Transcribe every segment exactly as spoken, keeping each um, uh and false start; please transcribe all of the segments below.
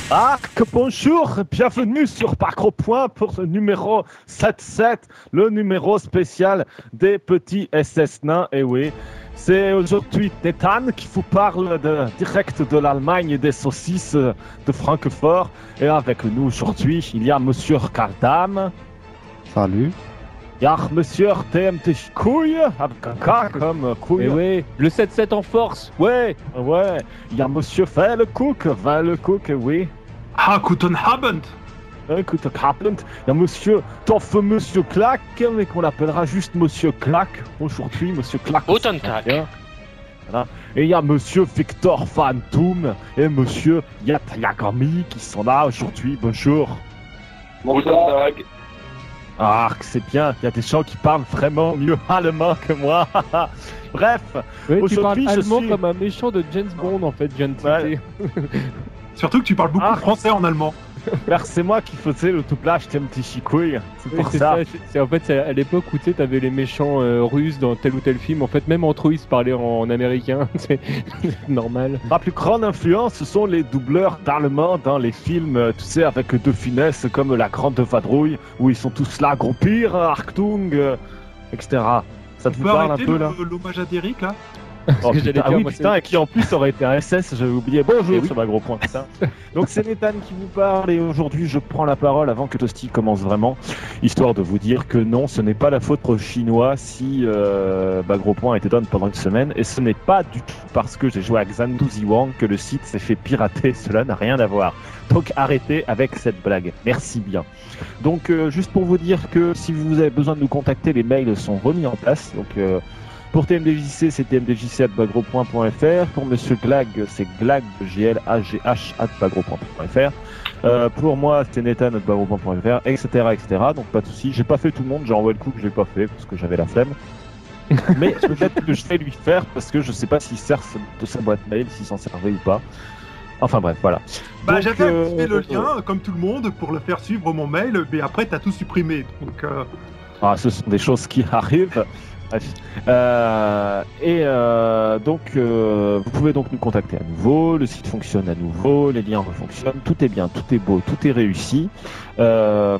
Ah, que bonjour, bienvenue sur Pas Gros Point pour ce numéro soixante-dix-sept, le numéro spécial des petits S S nains. Et oui, c'est aujourd'hui Nathan qui vous parle de, direct de l'Allemagne et des saucisses de Francfort. Et avec nous aujourd'hui, il y a Monsieur Kardam. Salut. Il y a Monsieur T M T Couille, avec un K comme couille. Et ouais, le sept sept en force, ouais. Ouais, il y a Monsieur Vellecook, Vellecook, oui. Ah, guten Abend. Écoute, Kaplan, il y a Monsieur Toff, Monsieur Clack, mais qu'on l'appellera juste Monsieur Clack aujourd'hui, Monsieur Clack. Guten Tag. Voilà. Et il y a Monsieur Victor Phantom et Monsieur Yatayagami qui sont là aujourd'hui. Bonjour. Guten Tag. Ah, c'est bien, il y a des gens qui parlent vraiment mieux allemand que moi. Bref, Ouais, tu parles aujourd'hui je allemand suis... comme un méchant de James Bond en fait, je viens de Ouais. citer. Surtout que tu parles beaucoup Ah. français en allemand. Car c'est moi qui faisais le doublage T M T Chikouille, c'est Oui, pour c'est ça. ça, c'est- c'est en fait c'est à l'époque où tu sais, t'avais les méchants euh, russes dans tel ou tel film. En fait, même entre eux, ils se parlaient en, en américain. C'est normal. Ma plus grande influence, ce sont les doubleurs d'allemand dans les films, euh, tu sais, avec deux finesses comme La Grande Vadrouille, où ils sont tous là, Groupir, Achtung, euh, et cetera. Ça On te vous peut parle un arrêter peu là le- l'hommage à Derrick là. Oh, que putain, j'allais ah dire, oui, moi, putain, c'est- et qui en plus aurait été un S S, j'avais oublié. Bonjour, Eh oui. sur ma gros point. Putain. Donc c'est Nathan qui vous parle et aujourd'hui je prends la parole avant que Toasty commence vraiment, histoire de vous dire que non, ce n'est pas la faute aux Chinois si euh, bah, gros point a été down pendant une semaine et ce n'est pas du tout parce que j'ai joué à Xanadu Ziwang que le site s'est fait pirater, cela n'a rien à voir. Donc arrêtez avec cette blague, merci bien. Donc euh, juste pour vous dire que si vous avez besoin de nous contacter, les mails sont remis en place, donc... Euh, Pour T M D J C, c'est t m d j c arobase bagropoint point f r. Pour Monsieur Glag, c'est glag, G L A G H, arobase bagropoint point f r. Euh, pour moi, c'est Nathan, arobase bagropoint point f r, et cetera, et cetera. Donc pas de soucis. J'ai pas fait tout le monde. J'ai envoyé le coup que je l'ai pas fait parce que j'avais la flemme. Mais peut-être que je vais lui faire parce que je sais pas s'il sert de sa boîte mail, s'il s'en servait ou pas. Enfin bref, voilà. Bah Donc, j'avais euh, activé le lien comme tout le monde pour le faire suivre mon mail, mais après t'as tout supprimé. Donc euh, Ah, ce sont des choses qui arrivent. Bref. Euh, et euh, donc, euh, vous pouvez donc nous contacter à nouveau. Le site fonctionne à nouveau, les liens refonctionnent, tout est bien, tout est beau, tout est réussi. Euh,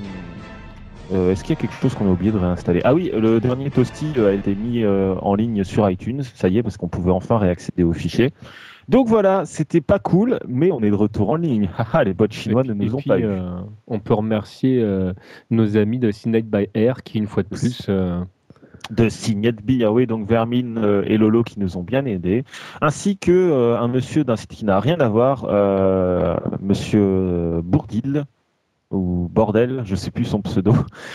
euh, Est-ce qu'il y a quelque chose qu'on a oublié de réinstaller? Ah oui, le dernier Toasty a été mis euh, en ligne sur iTunes, ça y est, parce qu'on pouvait enfin réaccéder aux fichiers. Donc voilà, c'était pas cool, mais on est de retour en ligne. Haha, les bots chinois ne Et nous ont puis, pas eu. euh, on peut remercier euh, nos amis de Night by Air qui, une fois de plus, euh, De Signet B, ah oui, donc Vermine euh, et Lolo qui nous ont bien aidés, ainsi que euh, un monsieur d'un site qui n'a rien à voir, euh, monsieur Bourdil, ou Bordel, je sais plus son pseudo,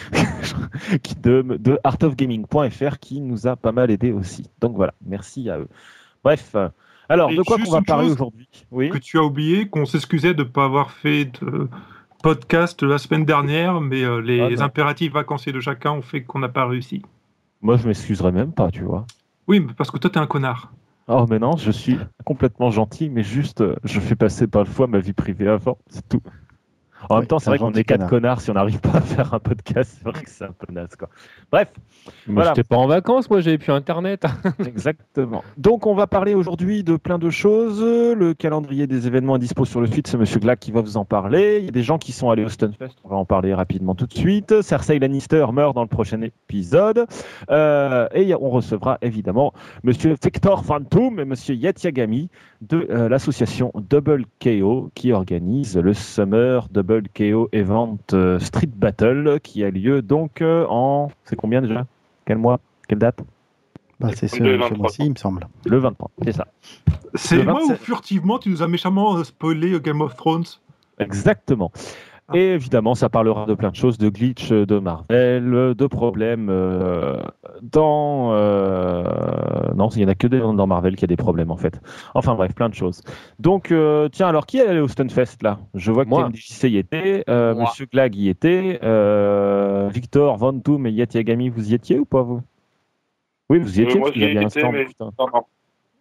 qui de, de art of gaming point f r qui nous a pas mal aidé aussi. Donc voilà, merci à eux. Bref, alors Et de quoi juste qu'on va une parler chose aujourd'hui? Oui. que tu as oublié, qu'on s'excusait de ne pas avoir fait de podcast la semaine dernière, mais euh, les Ah, non. impératifs vacanciers de chacun ont fait qu'on n'a pas réussi. Moi je m'excuserai même pas, tu vois. Oui, mais parce que toi t'es un connard. Oh mais non, je suis complètement gentil, mais juste euh, je fais passer parfois ma vie privée avant, c'est tout. En Ouais, même temps, c'est un vrai qu'on gentil est quatre connard. connards si on n'arrive pas à faire un podcast, c'est vrai que c'est un peu naze quoi. Bref, moi, Voilà. j'étais pas en vacances, moi, j'avais plus internet. exactement. Donc on va parler aujourd'hui de plein de choses. Le calendrier des événements est dispo sur le site, c'est Monsieur Glack qui va vous en parler. Il y a des gens qui sont allés au Stunfest, on va en parler rapidement tout de suite. Cersei Lannister meurt dans le prochain épisode. Euh, et on recevra évidemment Monsieur Victor Phantom et Monsieur Yatiagami de euh, l'association Double K O qui organise le Summer Double K O Event euh, Street Battle qui a lieu donc euh, en... C'est combien déjà? Quel mois? Quelle date? Bah, c'est ce, Le ce vingt-trois. mois-ci, il me semble. Le vingt-trois, c'est ça. C'est Le moi où vingt-sept. furtivement tu nous as méchamment euh, spoilé euh, Game of Thrones. Exactement. Et évidemment, ça parlera de plein de choses, de glitch de Marvel, de problèmes euh, dans... euh, Non, il n'y en a que des- dans Marvel qui a des problèmes en fait. Enfin bref, plein de choses. Donc, euh, tiens, alors qui est allé au Stunfest là? Je vois que Moi. T M D J C y était, euh, Moi. Monsieur Glag y était, euh, Victor, Vantoum et Yatiagami, vous y étiez ou pas vous? Oui, vous y Euh, étiez, moi, parce qu'il y j'y avait un étais, stand. mais- putain. Non, non.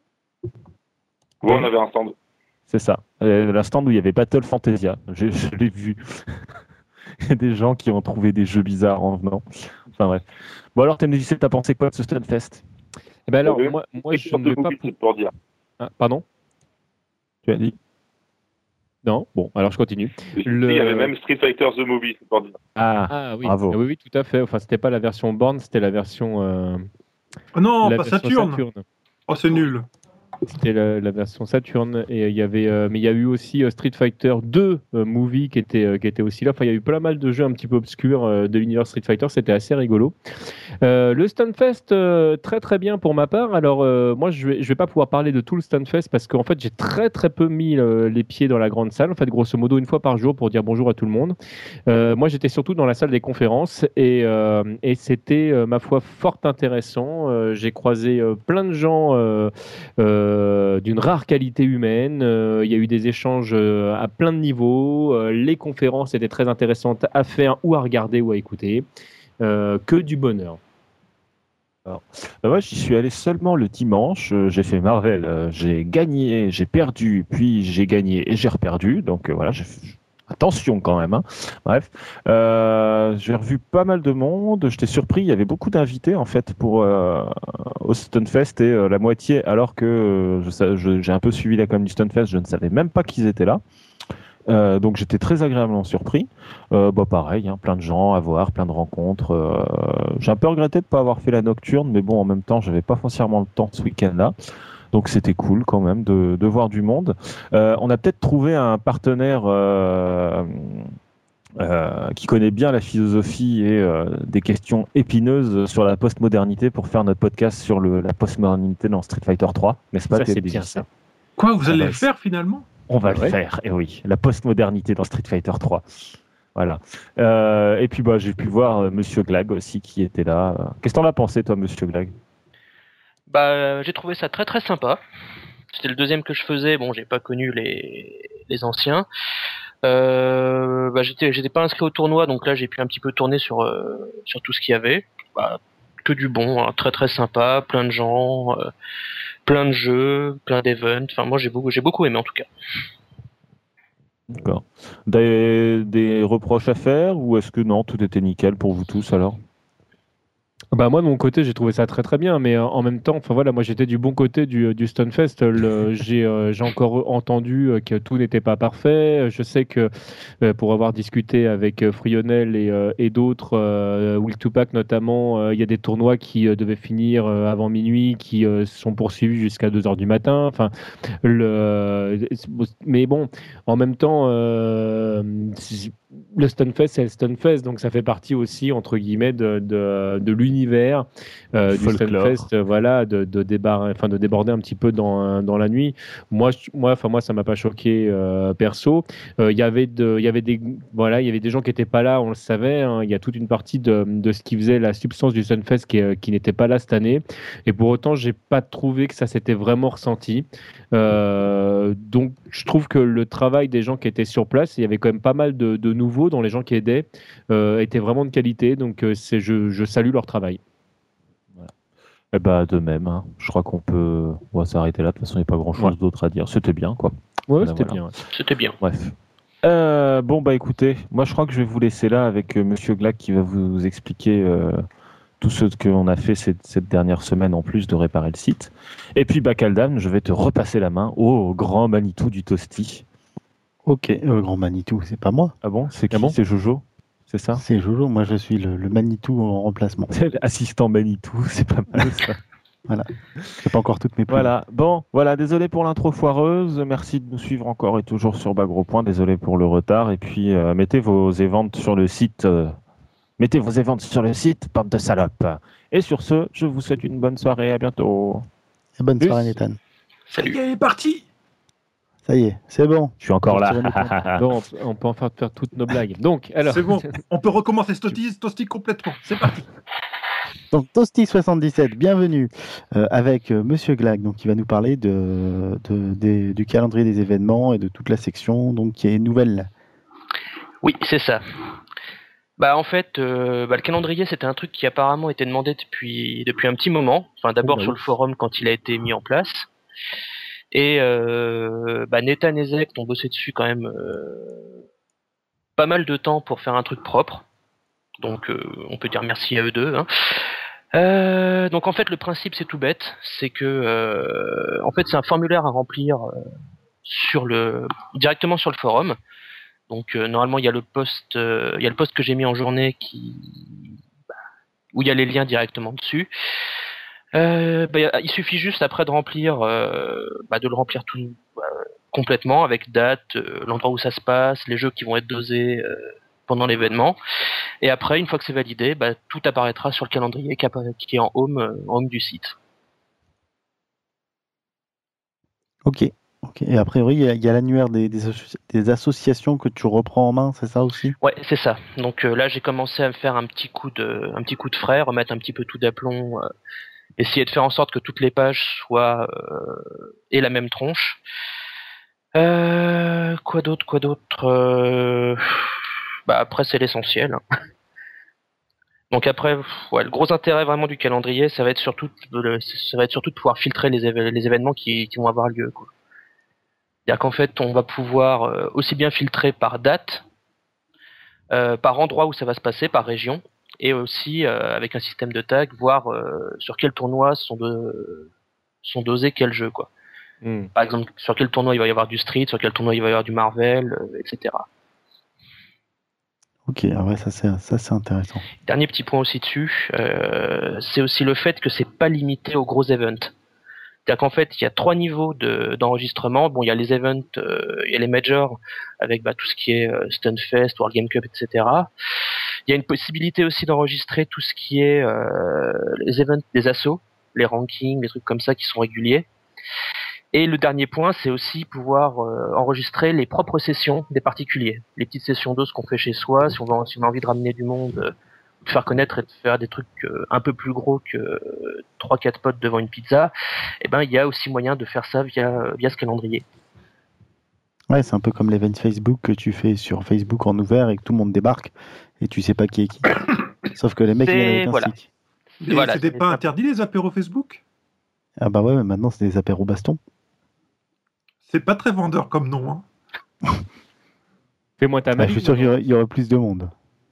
Ouais, on avait un stand. C'est ça. Euh, la stand où il y avait Battle Fantasia. Je, je l'ai vu. Il y a des gens qui ont trouvé des jeux bizarres en venant. Enfin bref. Bon alors, T M D J C, t'as pensé quoi de ce Stunfest? Eh ben alors, Oui. moi, moi, je Sur ne deux vais pas. movies, c'est pour dire. Ah, pardon? Tu as dit? Non, bon, alors je continue. Le... Il y avait même Street Fighter The Movie, c'est pour dire. Ah, Ah oui. bravo. Ah, oui, oui, tout à fait. Enfin, c'était pas la version Born, c'était la version. Euh... Oh non, la pas version Saturn. Saturn. Oh, c'est nul. C'était la, la version Saturn et il y avait, euh, mais il y a eu aussi euh, Street Fighter deux euh, movie qui était euh, qui était aussi là. Enfin, il y a eu pas mal de jeux un petit peu obscurs euh, de l'univers Street Fighter. C'était assez rigolo. Euh, le Stunfest, euh, très très bien pour ma part. Alors euh, moi, je vais je vais pas pouvoir parler de tout le Stunfest parce qu'en fait, j'ai très très peu mis euh, les pieds dans la grande salle. En fait, grosso modo, une fois par jour pour dire bonjour à tout le monde. Euh, moi, j'étais surtout dans la salle des conférences et euh, et c'était euh, ma foi fort intéressant. Euh, j'ai croisé euh, plein de gens. Euh, euh, d'une rare qualité humaine. Euh, il y a eu des échanges euh, à plein de niveaux. Euh, les conférences étaient très intéressantes à faire ou à regarder ou à écouter. Euh, que du bonheur. Alors, bah moi, j'y suis allé seulement le dimanche. Euh, j'ai fait Marvel. Euh, j'ai gagné, j'ai perdu, puis j'ai gagné et j'ai reperdu. Donc euh, voilà, j'ai fait- attention quand même. Hein. Bref, euh, j'ai revu pas mal de monde. J'étais surpris. Il y avait beaucoup d'invités en fait pour euh, au Stunfest et euh, la moitié, alors que euh, je sa- je- j'ai un peu suivi la com du Stunfest, je ne savais même pas qu'ils étaient là. Euh, donc j'étais très agréablement surpris. Euh, bah pareil, hein, plein de gens à voir, plein de rencontres. Euh, j'ai un peu regretté de ne pas avoir fait la nocturne, mais bon, en même temps, j'avais pas foncièrement le temps ce week-end-là. Donc c'était cool quand même de, de voir du monde. Euh, on a peut-être trouvé un partenaire euh, euh, qui connaît bien la philosophie et euh, des questions épineuses sur la postmodernité pour faire notre podcast sur le, la postmodernité dans Street Fighter trois, n'est-ce pas? Ça, c'est T B J? bien ça. Quoi, vous Ah allez bah, le faire finalement? On va Ah ouais. le faire, et oui, la postmodernité dans Street Fighter trois. Voilà. Euh, et puis bah, j'ai pu voir euh, Monsieur Glag aussi qui était là. Qu'est-ce que t'en as pensé, toi, Monsieur Glag? Bah, euh, j'ai trouvé ça très très sympa. C'était le deuxième que je faisais. Bon, j'ai pas connu les les anciens. Euh, bah, j'étais j'étais pas inscrit au tournoi, donc là j'ai pu un petit peu tourner sur euh, sur tout ce qu'il y avait. Bah, que du bon, hein, très très sympa, plein de gens, euh, plein de jeux, plein d'events. Enfin, moi j'ai beaucoup j'ai beaucoup aimé en tout cas. D'accord. Des, des reproches à faire ou est-ce que non, tout était nickel pour vous tous alors? Bah moi de mon côté j'ai trouvé ça très très bien, mais euh, en même temps, enfin voilà, moi j'étais du bon côté du, du Stunfest. Le- J'ai euh, j'ai encore entendu euh, que tout n'était pas parfait. Je sais que euh, pour avoir discuté avec euh, Frionel et, euh, et d'autres, euh, Will Tupac notamment, euh, il y a des tournois qui euh, devaient finir euh, avant minuit, qui euh, sont poursuivis jusqu'à deux heures du matin. Enfin, le, mais bon, en même temps, euh, si- le Stunfest, c'est le Stunfest, donc ça fait partie aussi, entre guillemets, de, de, de l'univers euh, du Folklore. Stunfest, euh, voilà, de, de, débar- enfin, de déborder un petit peu dans, dans la nuit. Moi, je- moi, enfin, moi ça m'a pas choqué euh, perso. Euh, Il y avait de- il y avait des, voilà, il y avait des gens qui n'étaient pas là, on le savait. Hein. Il y a toute une partie de, de ce qui faisait la substance du Stunfest qui, euh, qui n'était pas là cette année. Et pour autant, j'ai pas trouvé que ça s'était vraiment ressenti. Euh, donc, je trouve que le travail des gens qui étaient sur place, il y avait quand même pas mal de, de nouveaux dans les gens qui aidaient, euh, était vraiment de qualité. Donc, euh, c'est, je, je salue leur travail. Eh bah, de même, hein. Je crois qu'on peut on va s'arrêter là. De toute façon, il n'y a pas grand-chose Ouais. d'autre à dire. C'était bien, quoi. Ouais, Voilà, c'était voilà. bien. C'était bien. Bref. Euh, bon, bah écoutez, moi je crois que je vais vous laisser là avec euh, Monsieur Glack qui va vous expliquer euh, tout ce qu'on a fait cette, cette dernière semaine en plus de réparer le site. Et puis, bah, Kaldam, je vais te repasser la main au grand Manitou du Toasty. Ok, euh, grand Manitou, c'est pas moi. Ah bon? C'est qui? Ah bon C'est Jojo? C'est ça? C'est Jojo, moi je suis le, le Manitou en remplacement. C'est l'assistant Manitou, c'est pas mal ça. J'ai pas encore toutes mes plumes. Voilà, bon, voilà, désolé pour l'intro foireuse, merci de nous suivre encore et toujours sur Bas Gros Point, désolé pour le retard, et puis euh, mettez vos éventes sur le site, euh, mettez vos éventes sur le site, bande de salopes. Et sur ce, je vous souhaite une bonne soirée, à bientôt. Et bonne Plus. soirée, Nathan. Il est parti. Ça y est, c'est bon. Je suis encore Retirer mes là. Bon, on, on peut en faire, faire toutes nos blagues. Donc, alors. C'est bon, on peut recommencer Toasty, Toasty complètement. C'est parti. Donc Toasty soixante-dix-sept, bienvenue euh, avec euh, Monsieur Glag, donc qui va nous parler de, de- des- du calendrier des événements et de toute la section donc qui est nouvelle. Oui, c'est ça. Bah en fait, euh, bah, le calendrier c'était un truc qui apparemment était demandé depuis depuis un petit moment. Enfin d'abord Oh, bah sur oui. le forum quand il a été mis en place. Et euh, bah, Nathan et Zek ont bossé dessus quand même euh, pas mal de temps pour faire un truc propre. Donc euh, on peut dire merci à eux deux. Hein. Euh, donc en fait le principe c'est tout bête, c'est que euh, en fait c'est un formulaire à remplir euh, sur le directement sur le forum. Donc euh, normalement il y a le post, euh, il y a le post que j'ai mis en journée qui bah, où il y a les liens directement dessus. Euh, bah, il suffit juste après de remplir, euh, bah, de le remplir tout euh, complètement avec date, euh, l'endroit où ça se passe, les jeux qui vont être dosés euh, pendant l'événement. Et après, une fois que c'est validé, bah, tout apparaîtra sur le calendrier qui, appara- qui est en home, euh, en home du site. Ok. Ok. Et a priori, il y a, il y a l'annuaire des, des, associ- des associations que tu reprends en main, c'est ça aussi? Ouais, c'est ça. Donc euh, là, j'ai commencé à me faire un petit coup de, un petit coup de frais, remettre un petit peu tout d'aplomb, euh, essayer de faire en sorte que toutes les pages soient euh, aient la même tronche. Euh, quoi d'autre, quoi d'autre euh... Bah après, c'est l'essentiel. Donc après, ouais, le gros intérêt vraiment du calendrier, ça va être surtout, de, ça va être surtout de pouvoir filtrer les, éve- les événements qui, qui vont avoir lieu, quoi. C'est-à-dire qu'en fait, on va pouvoir euh, aussi bien filtrer par date, euh, par endroit où ça va se passer, par région, et aussi euh, avec un système de tag, voir euh, sur quel tournoi sont, de, sont dosés quels jeux, quoi. Mm. Par exemple, sur quel tournoi il va y avoir du Street, sur quel tournoi il va y avoir du Marvel, euh, et cetera. Ok, ah ouais, ça c'est ça c'est intéressant. Dernier petit point aussi dessus, euh, c'est aussi le fait que c'est pas limité aux gros events. C'est-à-dire qu'en fait, il y a trois niveaux de, d'enregistrement. Bon, il y a les events, euh, il y a les majors avec bah, tout ce qui est euh, Stunfest, World Game Cup, et cetera. Il y a une possibilité aussi d'enregistrer tout ce qui est euh, les events des assos, les rankings, les trucs comme ça qui sont réguliers. Et le dernier point, c'est aussi pouvoir euh, enregistrer les propres sessions des particuliers. Les petites sessions d'os qu'on fait chez soi, si on, va, si on a envie de ramener du monde, euh, de faire connaître et de faire des trucs euh, un peu plus gros que euh, trois quatre potes devant une pizza, eh ben, il y a aussi moyen de faire ça via, via ce calendrier. Ouais, c'est un peu comme l'event Facebook que tu fais sur Facebook en ouvert et que tout le monde débarque et tu sais pas qui est qui. Sauf que les mecs C'est- ils viennent avec un voilà. stick. Mais Voilà, c'était c'est pas ça. interdit les apéros Facebook? Ah bah ouais, mais maintenant c'est des apéros baston. C'est pas très vendeur comme nom, hein. Fais-moi ta Ah, main. je suis sûr qu'il y aurait, il y aurait plus de monde.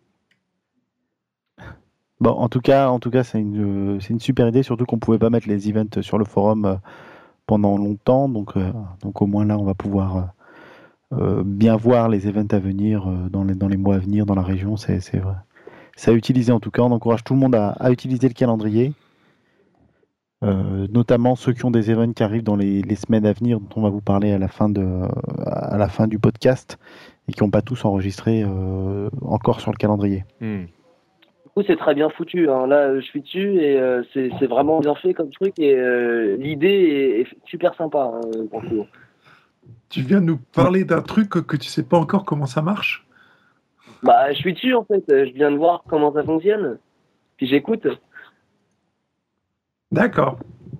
Bon, en tout cas, en tout cas, c'est une, c'est une super idée, surtout qu'on pouvait pas mettre les events sur le forum euh, pendant longtemps, donc, euh, donc au moins là, on va pouvoir euh, euh, bien voir les events à venir euh, dans, les, dans les mois à venir dans la région. C'est, c'est vrai. C'est à utiliser en tout cas. On encourage tout le monde à, à utiliser le calendrier, euh, notamment ceux qui ont des events qui arrivent dans les, les semaines à venir, dont on va vous parler à la fin, de, à la fin du podcast, et qui n'ont pas tous enregistré euh, encore sur le calendrier. Mm. Du coup, c'est très bien foutu, hein. Là, je suis dessus et euh, c'est, c'est vraiment bien fait comme truc et euh, l'idée est, est super sympa, hein, pour le coup. Tu viens de nous parler d'un truc que, que tu sais pas encore comment ça marche. Bah, je suis dessus en fait. Je viens de voir comment ça fonctionne. Puis j'écoute. D'accord.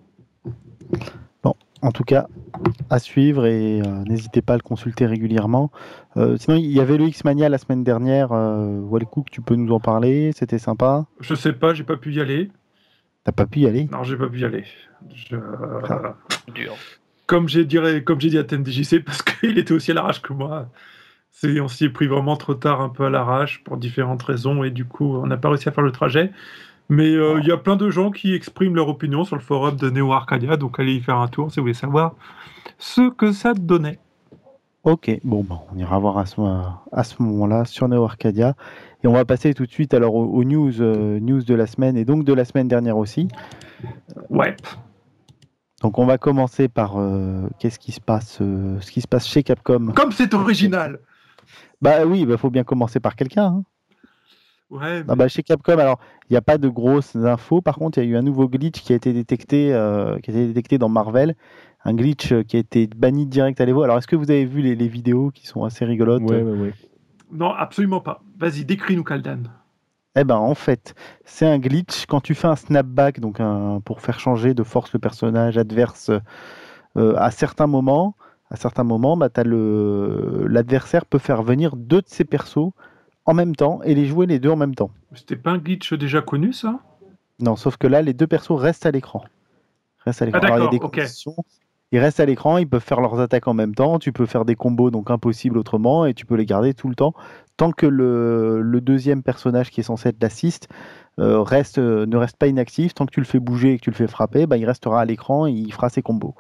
En tout cas, à suivre et euh, n'hésitez pas à le consulter régulièrement. Euh, sinon, il y avait le X-Mania la semaine dernière. Euh, Walcook, tu peux nous en parler? C'était sympa? Je sais pas, j'ai pas pu y aller. T'as pas pu y aller? Non, j'ai pas pu y aller. Je... Ah. Dur. Comme j'ai dit, comme j'ai dit à T M D J C, parce qu'il était aussi à l'arrache que moi, c'est, on s'y est pris vraiment trop tard, un peu à l'arrache, pour différentes raisons, et du coup, on n'a pas réussi à faire le trajet. Mais il euh, y a plein de gens qui expriment leur opinion sur le forum de Neo Arcadia, donc allez y faire un tour si vous voulez savoir ce que ça donnait. Ok, bon, bon, on ira voir à ce, à ce moment-là sur Neo Arcadia. Et on va passer tout de suite alors aux, aux news, euh, news de la semaine et donc de la semaine dernière aussi. Ouais. Donc on va commencer par euh, qu'est-ce qui se passe, euh, ce qui se passe chez Capcom. Comme c'est original. Bah oui, il bah, faut bien commencer par quelqu'un. Hein. Ouais. Mais... Ah bah, chez Capcom, alors il n'y a pas de grosses infos. Par contre, il y a eu un nouveau glitch qui a été détecté, euh, qui a été détecté dans Marvel. Un glitch qui a été banni direct à l'Evo. Alors, est-ce que vous avez vu les, les vidéos qui sont assez rigolotes? Ouais, ouais, ouais. Non, absolument pas. Vas-y, décris-nous, Kaldan. Eh ben, en fait, c'est un glitch. Quand tu fais un snapback, donc un, pour faire changer de force le personnage adverse euh, à certains moments, à certains moments, bah, t'as le, l'adversaire peut faire venir deux de ses persos en même temps et les jouer les deux en même temps. C'était pas un glitch déjà connu, ça? Non, sauf que là, les deux persos restent à l'écran. Restent à l'écran. Ah, Alors, il y a d'accord, des ok. conditions. Ils restent à l'écran, ils peuvent faire leurs attaques en même temps, tu peux faire des combos donc impossibles autrement et tu peux les garder tout le temps tant que le, le deuxième personnage qui est censé être l'assist euh, reste, euh, ne reste pas inactif. Tant que tu le fais bouger et que tu le fais frapper, bah, il restera à l'écran et il fera ses combos.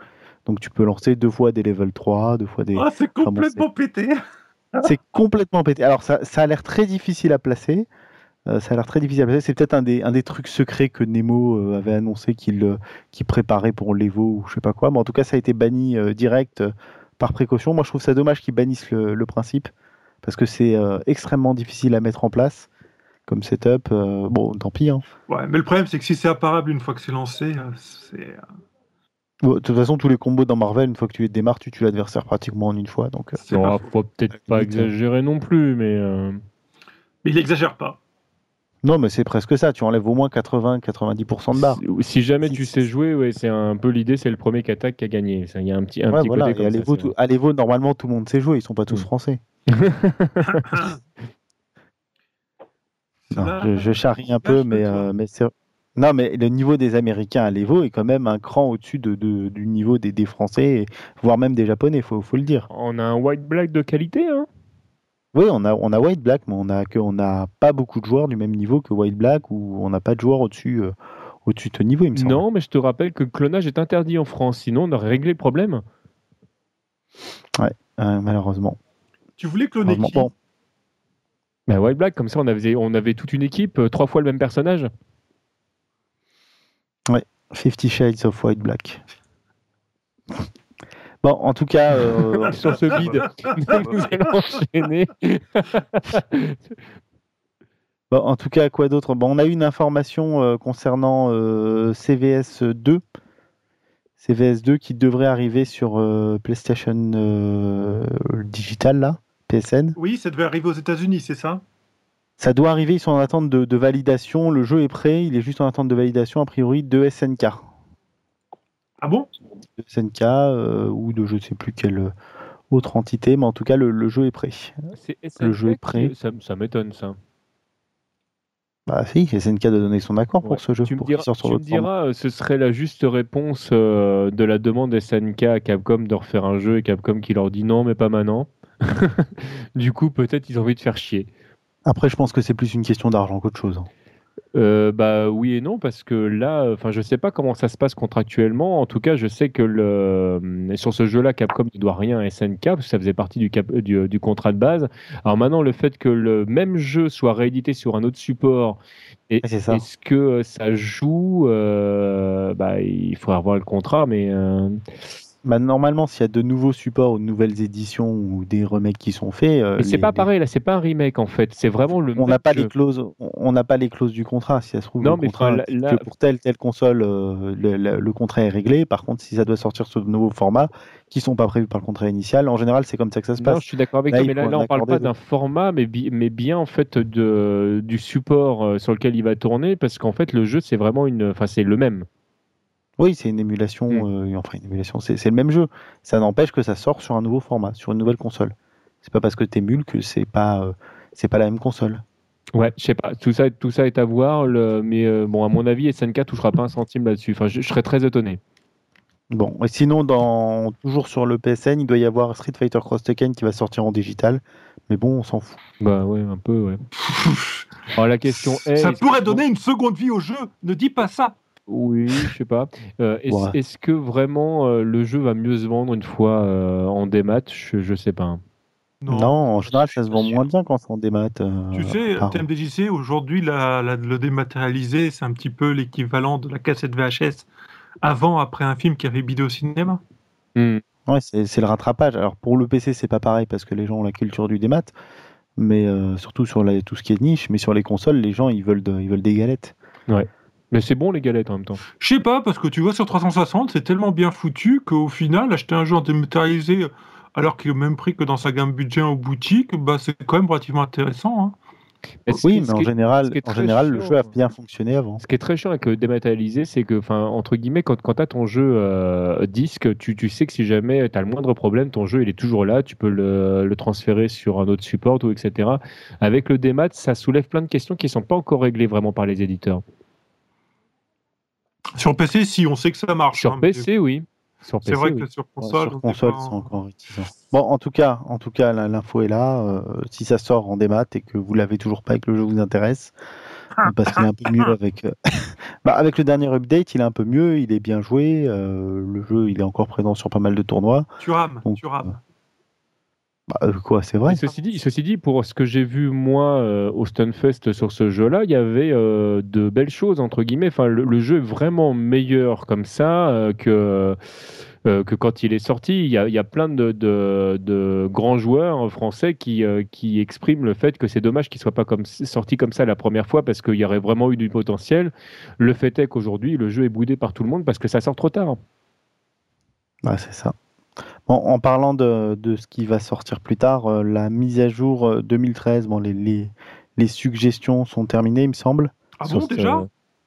Donc tu peux lancer deux fois des level trois, deux fois des... Ah, c'est enfin, bon, complètement pété. c'est complètement pété. Alors ça, ça a l'air très difficile à placer. Euh, ça a l'air très difficile à placer. C'est peut-être un des, un des trucs secrets que Nemo euh, avait annoncé qu'il euh, qu'il préparait pour l'Evo ou je sais pas quoi. Mais en tout cas, ça a été banni euh, direct euh, par précaution. Moi, je trouve ça dommage qu'ils bannissent le, le principe parce que c'est euh, extrêmement difficile à mettre en place comme setup. Euh, bon, tant pis. Hein. Ouais, mais le problème, c'est que si c'est imparable une fois que c'est lancé, euh, c'est. Bon, de toute façon, tous les combos dans Marvel, une fois que tu les démarres, tu tues l'adversaire pratiquement en une fois. Donc, euh, c'est pas Non, faux. faut peut-être pas limite, exagérer non plus, mais. euh, Mais il exagère pas. non, mais c'est presque ça. Tu enlèves au moins quatre-vingts à quatre-vingt-dix pour cent de barre. Si, si jamais Si- tu sais jouer, ouais, c'est un peu l'idée, c'est le premier qui attaque qui a gagné. Ça, il y a un petit, un Ouais, petit voilà. côté Et à comme ça. l'Evo, c'est tout- à l'Evo, normalement, tout le monde sait jouer. Ils sont pas tous Mm. français. Non, Là, je, je charrie un peu, lâche-le, mais, toi. euh, mais c'est... Non, mais le niveau des Américains à l'Evo est quand même un cran au-dessus de, de- du niveau des, des Français, et- voire même des Japonais, faut, faut le dire. On a un white black de qualité, hein. Oui, on a, on a White Black, mais on a que, on n'a pas beaucoup de joueurs du même niveau que White Black, ou on n'a pas de joueurs au-dessus, euh, au-dessus de ce niveau, il me semble. Non, mais je te rappelle que le clonage est interdit en France, sinon on aurait réglé le problème. Euh, malheureusement. Tu voulais cloner Malheureusement. qui Bon, Bah, white black, comme ça on avait, on avait toute une équipe, euh, trois fois le même personnage. Fifty Shades of White Black. Bon, en tout cas, euh, Sur ce bide, nous allons enchaîner. bon, en tout cas, quoi d'autre? Bon, on a eu une information euh, concernant euh, C V S deux. C V S deux qui devrait arriver sur euh, PlayStation euh, Digital, là, P S N. Oui, ça devait arriver aux États-Unis, c'est ça? Ça doit arriver, ils sont en attente de, de validation. Le jeu est prêt, il est juste en attente de validation, a priori, de S N K. Ah bon? De S N K euh, ou de je ne sais plus quelle autre entité, mais en tout cas, le, le jeu est prêt. C'est S Le N K jeu est qui- prêt. Ça, ça m'étonne, ça. Bah si, S N K doit donner son accord Ouais. pour ce jeu, Tu me pour qu'il diras, sorte sur tu me l'autre format. diras, euh, ce serait la juste réponse euh, de la demande S N K à Capcom de refaire un jeu et Capcom qui leur dit non, mais pas maintenant. Du coup, peut-être ils ont envie de faire chier. Après, je pense que c'est plus une question d'argent qu'autre chose. hein. Euh, bah oui et non, parce que là, enfin, je sais pas comment ça se passe contractuellement. En tout cas, je sais que le, sur ce jeu-là, Capcom ne doit rien à S N K parce que ça faisait partie du, cap, du, du contrat de base. Alors maintenant, le fait que le même jeu soit réédité sur un autre support, et, Ouais, c'est ça. est-ce que ça joue euh, bah, il faudra revoir le contrat, mais euh, Bah, normalement, s'il y a de nouveaux supports ou de nouvelles éditions ou des remakes qui sont faits, euh, mais c'est les- pas les- pareil. Là, c'est pas un remake en fait. C'est vraiment le on même n'a pas jeu. les clauses, on n'a pas les clauses du contrat. Si ça se trouve, Non, le mais contrat enfin, là- dit là- que pour telle telle console, euh, le, le- le contrat est réglé. Par contre, si ça doit sortir sur de nouveaux formats qui sont pas prévus par le contrat initial, en général, c'est comme ça que ça se Non, passe. je suis d'accord avec Là, toi, il mais là, faut là, un on parle accord pas des d'un format, mais, bi- mais bien en fait de, du support euh, sur lequel il va tourner, parce qu'en fait le jeu c'est vraiment une, enfin c'est le même. Oui, c'est une émulation, Mm. euh, enfin une émulation, c'est c'est le même jeu. Ça n'empêche que ça sort sur un nouveau format, sur une nouvelle console. C'est pas parce que t'émules que c'est pas, euh, c'est pas la même console. Ouais, je sais pas, tout ça, tout ça est à voir, le, mais euh, bon, à mon avis, S N K touchera pas un centime là-dessus. Enfin, je, je serais très étonné. Bon, et sinon, dans, toujours sur le P S N, il doit y avoir Street Fighter Cross Tekken qui va sortir en digital. Mais bon, on s'en fout. Bah ouais, un peu, ouais. Alors la question est, Ça est-ce pourrait que- donner une seconde vie au jeu. Ne dis pas ça. Oui, je sais pas. Euh, est-ce, Ouais. est-ce que vraiment euh, le jeu va mieux se vendre une fois euh, en démat? Je, je sais pas. Non, en général, ça se pas vend sûr. moins bien quand c'est en démat. euh, Tu sais, par- T M D J C, aujourd'hui, la- la- le dématérialisé, c'est un petit peu l'équivalent de la cassette V H S avant, après un film qui avait bidé au cinéma. Hmm. Ouais, c'est c'est le rattrapage. Alors pour le P C, c'est pas pareil parce que les gens ont la culture du démat, mais euh, surtout sur la- tout ce qui est niche. Mais sur les consoles, les gens ils veulent, de- ils veulent des galettes. Mais c'est bon les galettes en même temps. Je sais pas, parce que tu vois, sur trois cent soixante, c'est tellement bien foutu qu'au final, acheter un jeu en dématérialisé alors qu'il est au même prix que dans sa gamme budget en boutique, bah, c'est quand même relativement intéressant. Hein. Mais ce Oui, qui- mais ce en qui est- général, ce qui est en très général, le chiant, jeu a bien fonctionné avant. Ce qui est très chiant avec le dématérialisé, c'est que, enfin, entre guillemets, quand, quand tu as ton jeu euh, disque, tu, tu sais que si jamais tu as le moindre problème, ton jeu il est toujours là, tu peux le, le transférer sur un autre support, ou et cetera. Avec le démat, ça soulève plein de questions qui ne sont pas encore réglées vraiment par les éditeurs. Sur P C, si, on sait que ça marche. Sur hein, mais P C, oui. Sur P C, C'est vrai oui. que sur Ouais, console, sur on console, est pas- c'est encore réticent. Bon, en tout cas, en tout cas, la- l'info est là. euh, si ça sort en démat et que vous l'avez toujours pas et que le jeu vous intéresse, parce qu'il est un peu mieux avec, euh, Bah, avec le dernier update, il est un peu mieux, il est bien joué. Euh, le jeu, il est encore présent sur pas mal de tournois. Tu rames, Donc, tu rames. Bah, euh, quoi, c'est vrai. Et ceci dit, ceci dit, pour ce que j'ai vu moi euh, au Stunfest sur ce jeu-là, il y avait euh, de belles choses entre guillemets. Enfin, le, le jeu est vraiment meilleur comme ça euh, que euh, que quand il est sorti. Il y a, il y a plein de, de, de grands joueurs français qui euh, qui expriment le fait que c'est dommage qu'il soit pas comme sorti comme ça la première fois parce qu'il y aurait vraiment eu du potentiel. Le fait est qu'aujourd'hui, le jeu est boudé par tout le monde parce que ça sort trop tard. Bah, c'est ça. Bon, en parlant de, de ce qui va sortir plus tard, euh, la mise à jour euh, deux mille treize, bon, les, les, les suggestions sont terminées, il me semble. Ah bon, Sur ce- déjà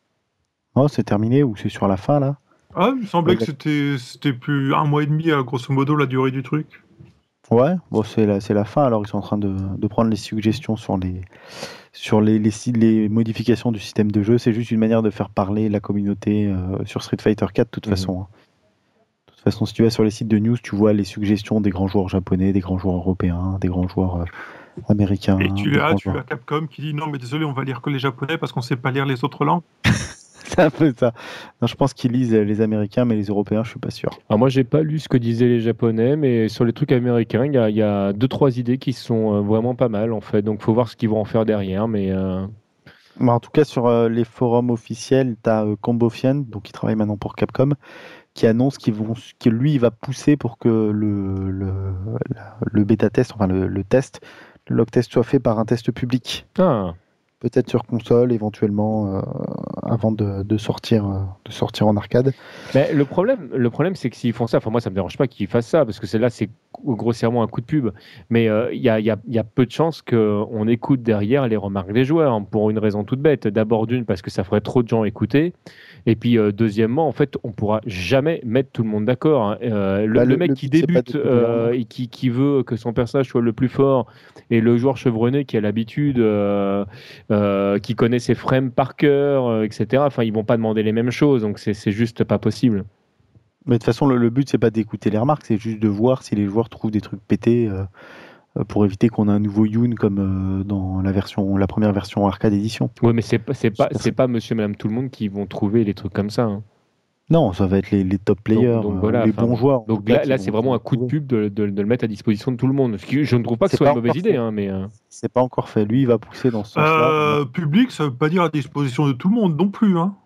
Oh, c'est terminé ou c'est sur la fin là? Ah, il me semblait Ouais, que c'était c'était plus un mois et demi, à grosso modo, la durée du truc. Ouais, bon, c'est la, c'est la fin. Alors ils sont en train de, de prendre les suggestions sur les sur les, les, si- les modifications du système de jeu. C'est juste une manière de faire parler la communauté euh, sur Street Fighter quatre de toute Mhm. façon. hein. De toute façon, si tu vas sur les sites de news, tu vois les suggestions des grands joueurs japonais, des grands joueurs européens, des grands joueurs euh, américains. Et tu des as, grands tu as joueurs- Capcom qui dit non, mais désolé, on va lire que les japonais parce qu'on sait pas lire les autres langues. C'est un peu ça. Non, je pense qu'ils lisent les Américains, mais les Européens, je suis pas sûr. Alors moi, j'ai pas lu ce que disaient les Japonais, mais sur les trucs américains, il y a, il y a deux trois idées qui sont euh, vraiment pas mal en fait. Donc, faut voir ce qu'ils vont en faire derrière, mais euh, Bah, en tout cas, sur euh, les forums officiels, tu as Combofian, donc qui travaille maintenant pour Capcom, qui annonce qu'ils vont, que lui, il va pousser pour que le, le, la- le bêta test, enfin le, le test, le log test soit fait par un test public. ah. Peut-être sur console, éventuellement, euh, avant de, de sortir, euh, de sortir en arcade. Mais le problème, le problème, c'est que s'ils font ça, enfin moi, ça me dérange pas qu'ils fassent ça parce que c'est là, c'est grossièrement un coup de pub. Mais euh, il y, a, il y a- il y a peu de chances qu'on écoute derrière les remarques des joueurs hein, pour une raison toute bête. D'abord d'une parce que ça ferait trop de gens écouter. Et puis euh, deuxièmement, en fait, on pourra jamais mettre tout le monde d'accord. hein. Euh, le, Bah, le le- mec le qui but, c'est pas débute d'écouter les euh, remarques. et qui, qui veut que son personnage soit le plus fort et le joueur chevronné qui a l'habitude, euh, euh, qui connaît ses frames par cœur, euh, et cetera. Enfin, ils vont pas demander les mêmes choses, donc c'est c'est juste pas possible. Mais de toute façon, le, le but, c'est pas d'écouter les remarques, c'est juste de voir si les joueurs trouvent des trucs pétés euh, euh, pour éviter qu'on ait un nouveau Yoon comme euh, dans la, version, la première version arcade édition. Oui, mais c'est pas, c'est pas, Super. c'est pas Monsieur, Madame, tout le monde qui vont trouver les trucs comme ça. hein. Non, ça va être les, les top players, donc euh, voilà, les enfin, bons joueurs. en tout Donc cas, là, qui là vont- c'est vraiment un qui vont coup de trouver. pub de, de- de le mettre à disposition de tout le monde. Ce qui, je ne trouve pas que C'est ce soit pas une mauvaise encore idée, fait. hein, mais euh, C'est pas encore fait. Lui, il va pousser dans ce sens-là. Euh, public, ça veut pas dire à disposition de tout le monde non plus. Hein.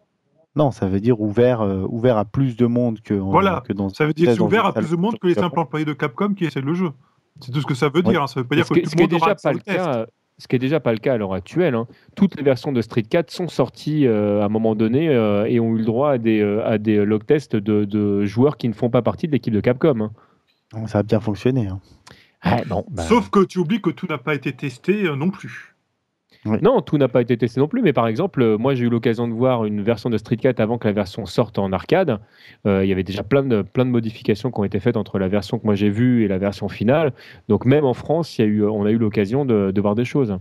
Non, ça veut dire ouvert, euh, ouvert à plus de monde que, Voilà. que dans. Ça veut dire que c'est dans ouvert une à plus salle de monde que les Japon. simples employés de Capcom qui essaient le jeu. C'est tout ce que ça veut Ouais. dire. hein. Ça veut pas dire ce que qui, tout ce le qui est monde aura déjà accès pas au le test. cas. Ce qui est déjà pas le cas à l'heure actuelle. hein. Toutes les versions de Street quatre sont sorties euh, à un moment donné euh, et ont eu le droit à des, euh, à des log tests de, de joueurs qui ne font pas partie de l'équipe de Capcom. hein. Ça a bien fonctionné. hein. Ah, bon, bah, Sauf que tu oublies que tout n'a pas été testé euh, non plus. Non, tout n'a pas été testé non plus, mais par exemple, euh, moi j'ai eu l'occasion de voir une version de Street quatre avant que la version sorte en arcade. Euh, il y avait déjà plein de, plein de modifications qui ont été faites entre la version que moi j'ai vue et la version finale. Donc même en France, il y a eu, on a eu l'occasion de, de voir des choses.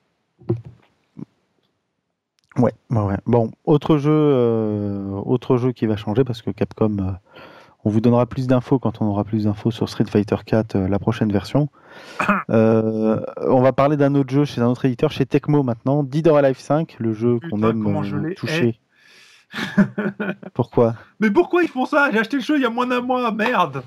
Ouais, ouais, ouais. Bon, autre jeu, euh, autre jeu qui va changer parce que Capcom, euh, on vous donnera plus d'infos quand on aura plus d'infos sur Street Fighter quatre, euh, la prochaine version. Euh, on va parler d'un autre jeu chez un autre éditeur, chez Tecmo maintenant, Dead or Alive cinq, le jeu qu'on Putain, aime comment je euh, l'ai toucher. Pourquoi? Mais pourquoi ils font ça? J'ai acheté le jeu il y a moins d'un mois, merde.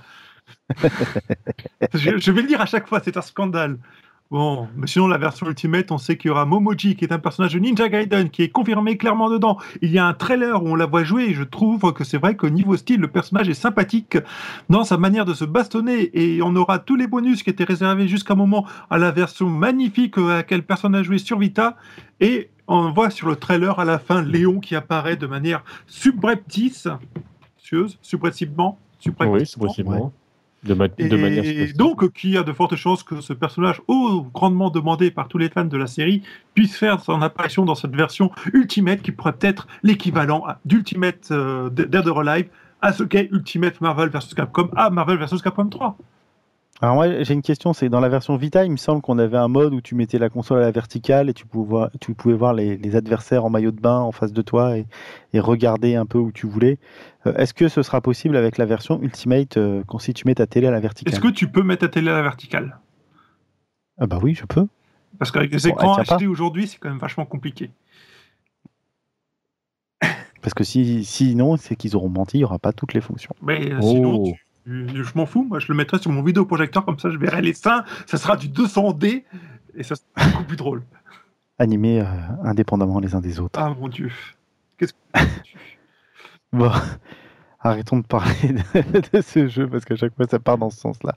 je, je vais le dire à chaque fois, c'est un scandale. Bon, mais sinon la version Ultimate, on sait qu'il y aura Momoji qui est un personnage de Ninja Gaiden qui est confirmé clairement dedans. Il y a un trailer où on la voit jouer et je trouve que c'est vrai qu'au niveau style, le personnage est sympathique dans sa manière de se bastonner et on aura tous les bonus qui étaient réservés jusqu'à un moment à la version magnifique à laquelle personne n'a joué sur Vita et on voit sur le trailer à la fin Léon qui apparaît de manière subreptice, subrepticement, Oui, c'est possiblement. De, ma- et de manière spécifique. donc, qui a de fortes chances que ce personnage, oh, grandement demandé par tous les fans de la série, puisse faire son apparition dans cette version Ultimate, qui pourrait peut-être l'équivalent d'Ultimate euh, Dead or Alive à ce qu'est Ultimate Marvel versus. Capcom à Marvel versus. Capcom trois. Alors moi j'ai une question, c'est dans la version Vita, il me semble qu'on avait un mode où tu mettais la console à la verticale et tu pouvais voir, tu pouvais voir les, les adversaires en maillot de bain en face de toi et, et regarder un peu où tu voulais. Euh, est-ce que ce sera possible avec la version Ultimate euh, quand si tu mets ta télé à la verticale? Est-ce que tu peux mettre ta télé à la verticale? Ah bah oui, je peux. Parce qu'avec les Bon, écrans elle tient H D aujourd'hui, c'est quand même vachement compliqué. Parce que si, sinon, c'est qu'ils auront menti, il n'y aura pas toutes les fonctions. Mais euh, Oh. sinon, tu- tu- je m'en fous. Moi, je le mettrai sur mon vidéoprojecteur, comme ça, je verrai les seins. Ça sera du deux cents D et ça sera beaucoup plus drôle. Animés euh, indépendamment les uns des autres. Ah mon dieu. Qu'est-ce que Bon, arrêtons de parler de, de ce jeu parce qu'à chaque fois ça part dans ce sens-là.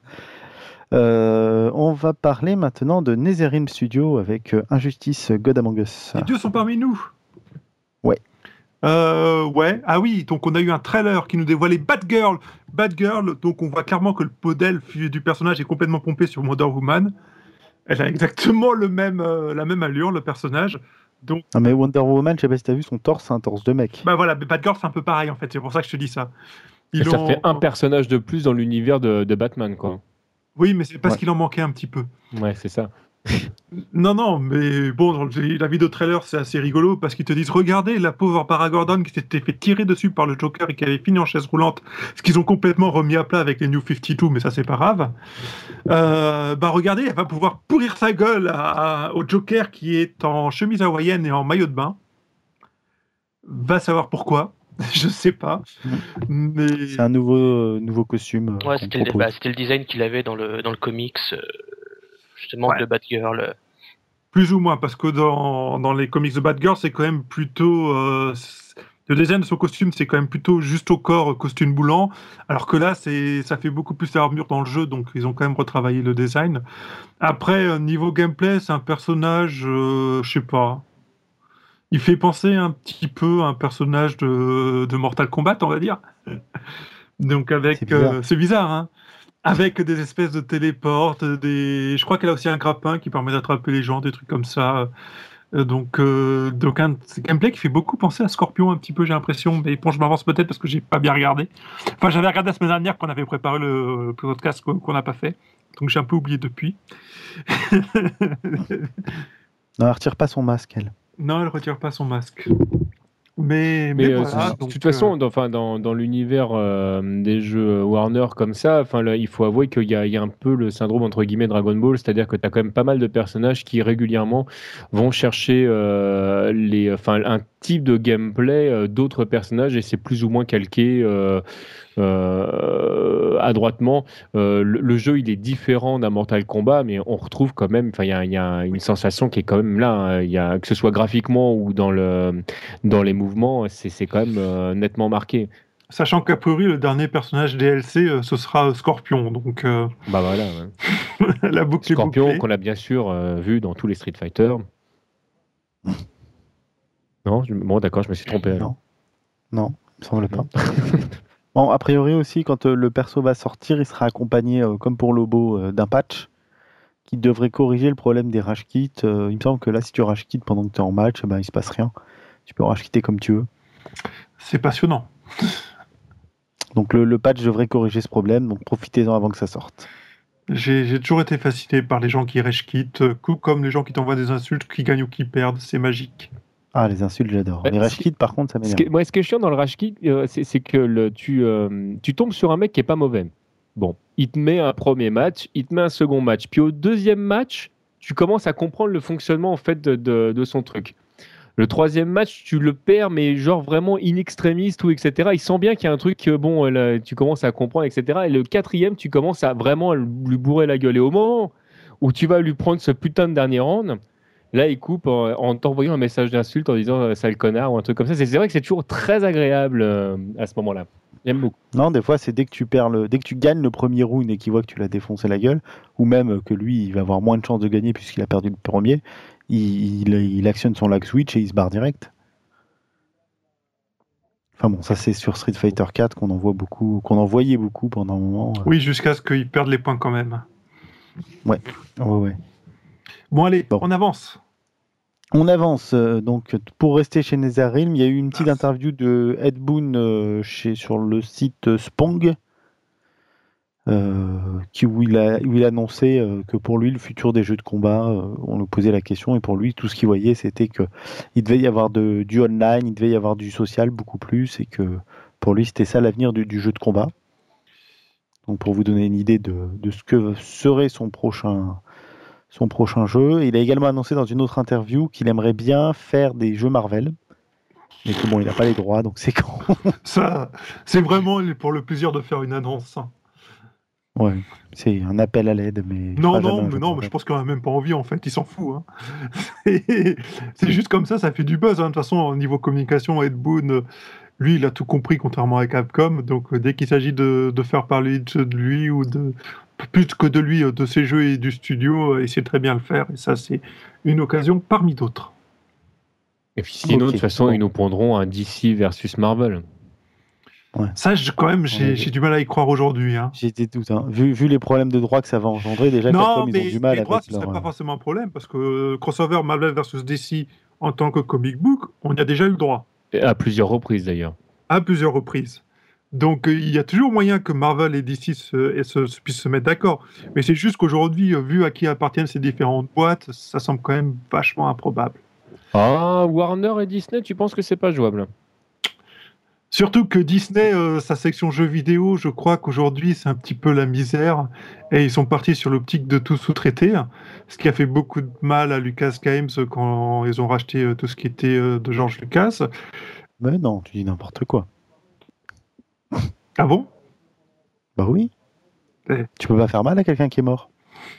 Euh, on va parler maintenant de NetherRealm Studio avec euh, Injustice God Among Us. les dieux sont parmi nous? Ouais. Euh, ouais. Ah oui, donc on a eu un trailer qui nous dévoilait Batgirl. Batgirl, donc on voit clairement que le modèle du personnage est complètement pompé sur Wonder Woman. Elle a exactement le même, euh, la même allure, le personnage. Donc, Non mais Wonder Woman, je sais pas si t'as vu, son torse, c'est un torse de mec. bah voilà, Batgirl, c'est un peu pareil en fait. C'est pour ça que je te dis ça. Et Ils ça ont- fait un personnage de plus dans l'univers de, de Batman, quoi. Oui, mais c'est parce Ouais. qu'il en manquait un petit peu. Ouais, c'est ça. Non, non, mais bon, dans le- la vidéo trailer, c'est assez rigolo parce qu'ils te disent regardez la pauvre Barbara Gordon qui s'était fait tirer dessus par le Joker et qui avait fini en chaise roulante, ce qu'ils ont complètement remis à plat avec les New cinquante-deux, mais ça, c'est pas grave. Euh, bah, regardez, elle va pouvoir pourrir sa gueule à- à- au Joker qui est en chemise hawaïenne et en maillot de bain. Va savoir pourquoi, je sais pas. Mais. C'est un nouveau, euh, nouveau costume. euh, Ouais, qu'on c'était le, propose. bah, c'était le design qu'il avait dans le, dans le comics, euh, justement, Ouais. de Batgirl. Plus ou moins, parce que dans, dans les comics de Batgirl, c'est quand même plutôt. euh, c- le design de son costume, c'est quand même plutôt juste au corps, costume boulant. Alors que là, c'est, ça fait beaucoup plus l'armure dans le jeu, donc ils ont quand même retravaillé le design. Après, euh, niveau gameplay, c'est un personnage, euh, je sais pas. Il fait penser un petit peu à un personnage de, de Mortal Kombat, on va dire. Donc avec. C'est bizarre. euh, c'est bizarre, hein. Avec des espèces de téléportes, des... je crois qu'elle a aussi un grappin qui permet d'attraper les gens, des trucs comme ça. Euh, donc, euh, donc un c'est un gameplay qui fait beaucoup penser à Scorpion un petit peu, j'ai l'impression. Mais bon, je m'avance peut-être parce que j'ai pas bien regardé. Enfin, j'avais regardé la semaine dernière qu'on avait préparé le podcast qu'on qu'on n'a pas fait. Donc j'ai un peu oublié depuis. Non, elle retire pas son masque, elle. Non, elle retire pas son masque. Mais, Mais, mais euh, voilà. de donc, toute façon, euh, dans, enfin, dans, dans l'univers euh, des jeux Warner comme ça, enfin, là, il faut avouer qu'il y a, il y a un peu le syndrome entre guillemets Dragon Ball, c'est-à-dire que tu as quand même pas mal de personnages qui régulièrement vont chercher euh, les, enfin, un type de gameplay euh, d'autres personnages et c'est plus ou moins calqué euh, euh, adroitement. Euh, le, le jeu il est différent d'un Mortal Kombat, mais on retrouve quand même, enfin, il y a, il y a une sensation qui est quand même là, hein. Il y a, que ce soit graphiquement ou dans le dans les mouvements, c'est c'est quand même euh, nettement marqué. sachant qu'a priori, le dernier personnage D L C, euh, ce sera Scorpion. Donc, euh, Bah voilà. Ouais. la boucle est Scorpion bouclée. qu'on a bien sûr euh, vu dans tous les Street Fighter. Non, je- bon d'accord, je me suis trompé. alors. Non, non, il me semble pas. Bon, a priori aussi, quand euh, le perso va sortir, il sera accompagné, euh, comme pour Lobo, euh, d'un patch qui devrait corriger le problème des rage kits. Euh, il me semble que là, si tu rage kit pendant que tu es en match, eh ben, il se passe rien. Tu peux rage quitter comme tu veux. C'est passionnant. Donc le, le patch devrait corriger ce problème, donc profitez-en avant que ça sorte. J'ai j'ai toujours été fasciné par les gens qui rage quittent, euh, tout comme les gens qui t'envoient des insultes, qui gagnent ou qui perdent. C'est magique. Ah, les insultes, j'adore. Ouais, Les rage ce qui- kits, par contre, ça Ce m'énerve. qui, est- moi, ce qui est chiant dans le rage kit, euh, c'est c'est que le, tu, euh, tu tombes sur un mec qui est pas mauvais. Bon, il te met un premier match, il te met un second match, puis au deuxième match, tu commences à comprendre le fonctionnement en fait de, de, de son truc. Le troisième match, tu le perds, mais genre vraiment in extremis, tout, et cetera. Il sent bien qu'il y a un truc que bon, euh, là, tu commences à comprendre, et cetera. Et le quatrième, tu commences à vraiment lui bourrer la gueule. Et au moment où tu vas lui prendre ce putain de dernier round, là, il coupe en, en t'envoyant un message d'insulte en disant euh, sale connard ou un truc comme ça. C'est c'est vrai que c'est toujours très agréable euh, à ce moment-là. J'aime beaucoup. Non, des fois, c'est dès que tu perds le, dès que tu gagnes le premier round et qu'il voit que tu l'as défoncé la gueule, ou même que lui, il va avoir moins de chances de gagner puisqu'il a perdu le premier, il, il, il actionne son lag switch et il se barre direct. Enfin bon, ça c'est sur Street Fighter quatre qu'on en voit beaucoup, qu'on en voyait beaucoup pendant un moment. Oui, jusqu'à ce qu'ils perdent les points quand même. Ouais, ouais. Bon, allez, Bon. on avance. On avance. euh, donc, pour rester chez NetherRealm, il y a eu une petite Ah. interview de Ed Boon euh, chez, sur le site euh, Spong, euh, qui, où, il a, où il annonçait euh, que pour lui, le futur des jeux de combat, euh, on lui posait la question, et pour lui, tout ce qu'il voyait, c'était qu'il devait y avoir de, du online, il devait y avoir du social beaucoup plus, et que pour lui, c'était ça l'avenir du, du jeu de combat. Donc, pour vous donner une idée de, de ce que serait son prochain, son prochain jeu. Il a également annoncé dans une autre interview qu'il aimerait bien faire des jeux Marvel. Mais que bon, il n'a pas les droits, donc c'est con. Ça, c'est vraiment pour le plaisir de faire une annonce. hein. Ouais, c'est un appel à l'aide, mais. il Non, fera non, jamais un mais jeu non, mais Marvel. je pense qu'on a même pas envie en fait, il s'en fout. hein. c'est c'est juste comme ça, ça fait du buzz. hein. De toute façon, au niveau communication, Ed Boon, euh, lui, il a tout compris, contrairement à Capcom. Donc, euh, dès qu'il s'agit de, de faire parler de, de lui ou de plus que de lui, euh, de ses jeux et du studio, euh, il sait très bien le faire. Et ça, c'est une occasion parmi d'autres. Et puis sinon, Ok, de toute façon, bon. ils nous pondront un D C versus Marvel. Ça, je- quand même, j'ai Ouais. j'ai du mal à y croire aujourd'hui. hein. J'ai des doutes. hein. Vu, vu les problèmes de droit que ça va engendrer, déjà, Non, Capcom, ils ont mais du mal les droits, avec ce serait leur. pas euh, forcément un problème parce que euh, crossover Marvel versus D C en tant que comic book, on y a déjà eu le droit. Et à plusieurs reprises d'ailleurs. à plusieurs reprises. Donc euh, il y a toujours moyen que Marvel et D C se, et se- se- puissent se mettre d'accord. Mais c'est juste qu'aujourd'hui, euh, vu à qui appartiennent ces différentes boîtes, ça semble quand même vachement improbable. Ah, Warner et Disney, tu penses que c'est pas jouable? Surtout que Disney, euh, sa section jeux vidéo, je crois qu'aujourd'hui c'est un petit peu la misère et ils sont partis sur l'optique de tout sous-traiter, ce qui a fait beaucoup de mal à Lucas Games quand ils ont racheté euh, tout ce qui était euh, de George Lucas. Mais non, tu dis n'importe quoi. Ah bon? Bah oui. Ouais. Tu peux pas faire mal à quelqu'un qui est mort.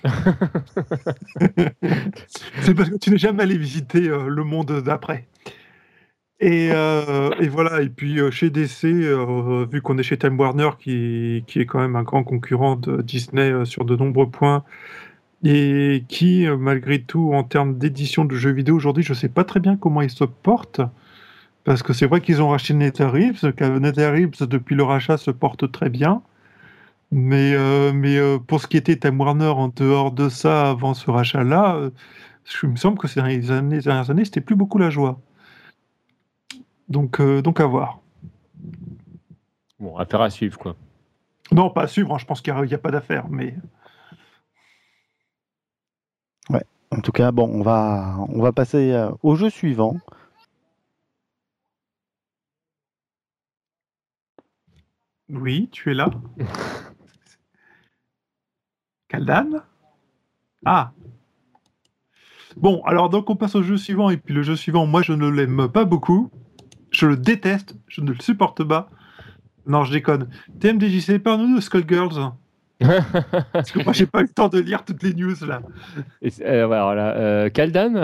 C'est parce que tu n'es jamais allé visiter euh, le monde d'après. Et, euh, et voilà, et puis euh, chez D C, euh, vu qu'on est chez Time Warner, qui, qui est quand même un grand concurrent de Disney euh, sur de nombreux points, et qui, euh, malgré tout, en termes d'édition de jeux vidéo, aujourd'hui, je ne sais pas très bien comment ils se portent, parce que c'est vrai qu'ils ont racheté NetherRealms, que NetherRealms, depuis le rachat, se porte très bien, mais, euh, mais euh, pour ce qui était Time Warner en dehors de ça, avant ce rachat-là, euh, il me semble que ces dernières années, ces dernières années, c'était plus beaucoup la joie. Donc, euh, donc à voir. Bon, affaire à suivre quoi. Non, pas à suivre, hein, je pense qu'il n'y a, il y a pas d'affaire, mais... En tout cas, bon, on va, on va passer euh, au jeu suivant. Oui, tu es là. Kaldan? Ah. Bon, alors donc on passe au jeu suivant, et puis le jeu suivant, moi je ne l'aime pas beaucoup. Je le déteste, je ne le supporte pas. Non, je déconne. T M D J C, parle-nous de Skullgirls. Parce que moi j'ai pas eu le temps de lire toutes les news là. Et c'est- euh, voilà, voilà, euh, Kaldan.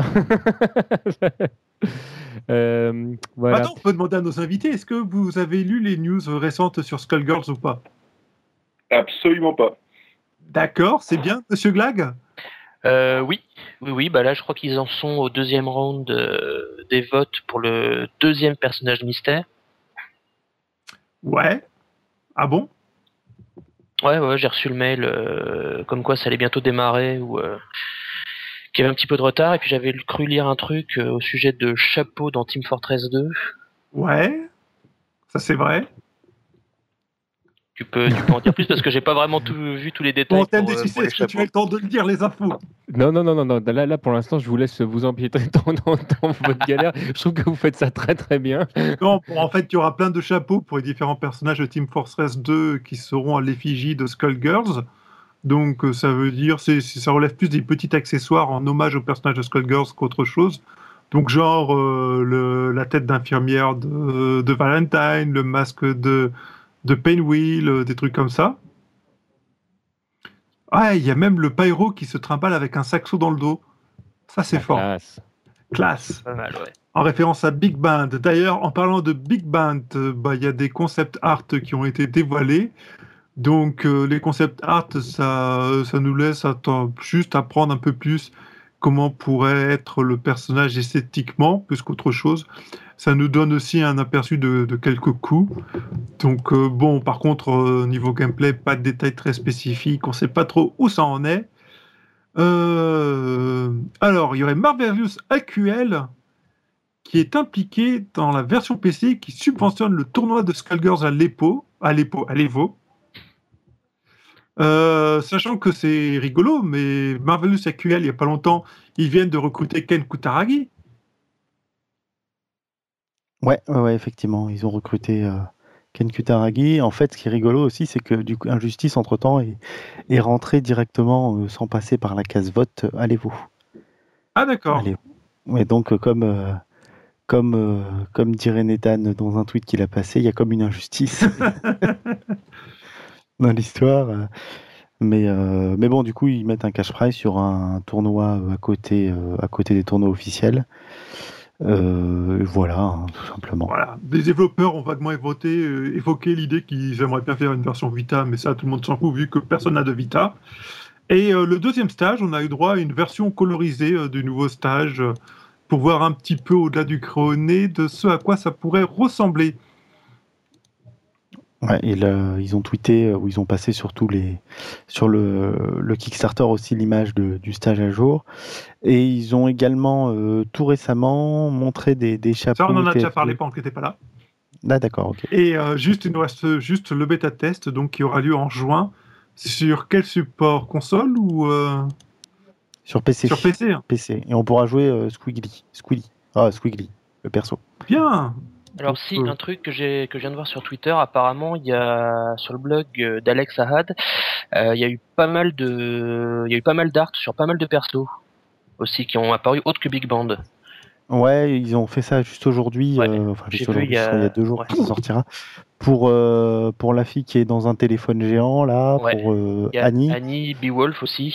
Euh, voilà. Attends, on peut demander à nos invités, est-ce que vous avez lu les news récentes sur Skullgirls ou pas? Absolument pas. D'accord, c'est bien, monsieur Glag? Euh, oui, oui, oui. Bah là, je crois qu'ils en sont au deuxième round euh, des votes pour le deuxième personnage mystère. Ouais. Ah bon? Ouais, ouais, j'ai reçu le mail euh, comme quoi ça allait bientôt démarrer ou euh, qu'il y avait un petit peu de retard. Et puis j'avais cru lire un truc euh, au sujet de Chapeau dans Team Fortress deux. Ouais. Ça c'est vrai. Tu peux, tu peux en dire plus parce que j'ai pas vraiment tout vu tous les détails. Bon, T M pour, D euh, J pour C, les est-ce que tu as chapeaux. le temps de le dire, les infos? Non, non, non, non, non. Là, là, pour l'instant, je vous laisse vous empiétrer dans, dans, dans votre galère. Je trouve que vous faites ça très, très bien. Non, bon, en fait, il y aura plein de chapeaux pour les différents personnages de Team Fortress deux qui seront à l'effigie de Skullgirls. Donc, euh, ça veut dire, c'est, c'est- ça relève plus des petits accessoires en hommage au personnage de Skullgirls qu'autre chose. Donc, genre euh, le- la tête d'infirmière de, de Valentine, le masque de, de Painwheel, euh, des trucs comme ça. Ah, il y a même le pyro qui se trimballe avec un saxo dans le dos. Ça, c'est La fort. classe. Classe. Pas mal, ouais. En référence à Big Band. D'ailleurs, en parlant de Big Band, euh, bah, il y a des concept art qui ont été dévoilés. Donc, euh, les concept art, ça, ça nous laisse attendre, juste apprendre un peu plus comment pourrait être le personnage esthétiquement, plus qu'autre chose. Ça nous donne aussi un aperçu de, de quelques coups. Donc, euh, bon, par contre, euh, niveau gameplay, pas de détails très spécifiques. On sait pas trop où ça en est. Euh, Alors, il y aurait Marvelous A Q L qui est impliqué dans la version P C qui subventionne le tournoi de Skullgirls à l'Epo, à l'Epo, à l'Evo. Euh, sachant que c'est rigolo, mais Marvelous A Q L, il n'y a pas longtemps, ils viennent de recruter Ken Kutaragi. Ouais, ouais, ouais, effectivement, ils ont recruté euh, Ken Kutaragi. En fait, ce qui est rigolo aussi, c'est que du coup, Injustice, entre-temps, est, est rentré directement, euh, sans passer par la case vote, euh, à l'Evo. Ah d'accord. Allez. Et donc, euh, comme, euh, comme, euh, comme dirait Nathan dans un tweet qu'il a passé, il y a comme une injustice dans l'histoire. euh. Mais, euh, mais bon, du coup, ils mettent un cash prize sur un tournoi à côté, euh, à côté des tournois officiels. Euh, voilà, hein, tout simplement. Voilà. Des développeurs ont vaguement évoqué, euh, évoqué l'idée qu'ils aimeraient bien faire une version Vita, mais ça, tout le monde s'en fout vu que personne n'a de Vita. Et euh, le deuxième stage, on a eu droit à une version colorisée euh, du nouveau stage euh, pour voir un petit peu au-delà du créoné de ce à quoi ça pourrait ressembler. Ouais, et le- ils ont tweeté, euh, ou ils ont passé surtout les, sur le, le Kickstarter aussi l'image de- du stage à jour. Et ils ont également, euh, tout récemment, montré des, des chapeaux. Ça, on en a T F deux. déjà parlé pendant que tu n'étais pas là. Ah, d'accord, ok. Et euh, juste, il nous reste juste le bêta test donc, qui aura lieu en juin. Sur quel support? Console ou euh, Sur P C. sur P C hein P C. Et on pourra jouer euh, Squiggly. Squilly. Ah, Squiggly, le perso. Bien. Alors si, Euh. un truc que j'ai que je viens de voir sur Twitter, apparemment il y a sur le blog euh, d'Alex Ahad, euh, il y a eu pas mal de il y a eu pas mal d'art sur pas mal de persos aussi qui ont apparu autres que Big Band. Ouais, ils ont fait ça juste aujourd'hui. Ouais, euh, enfin, j'ai juste vu, aujourd'hui, il y a- ce sera il y a deux jours ouais. que ça sortira. Pour, euh, pour la fille qui est dans un téléphone géant, là, Ouais. pour euh, Il y a Annie. Annie Beowulf aussi.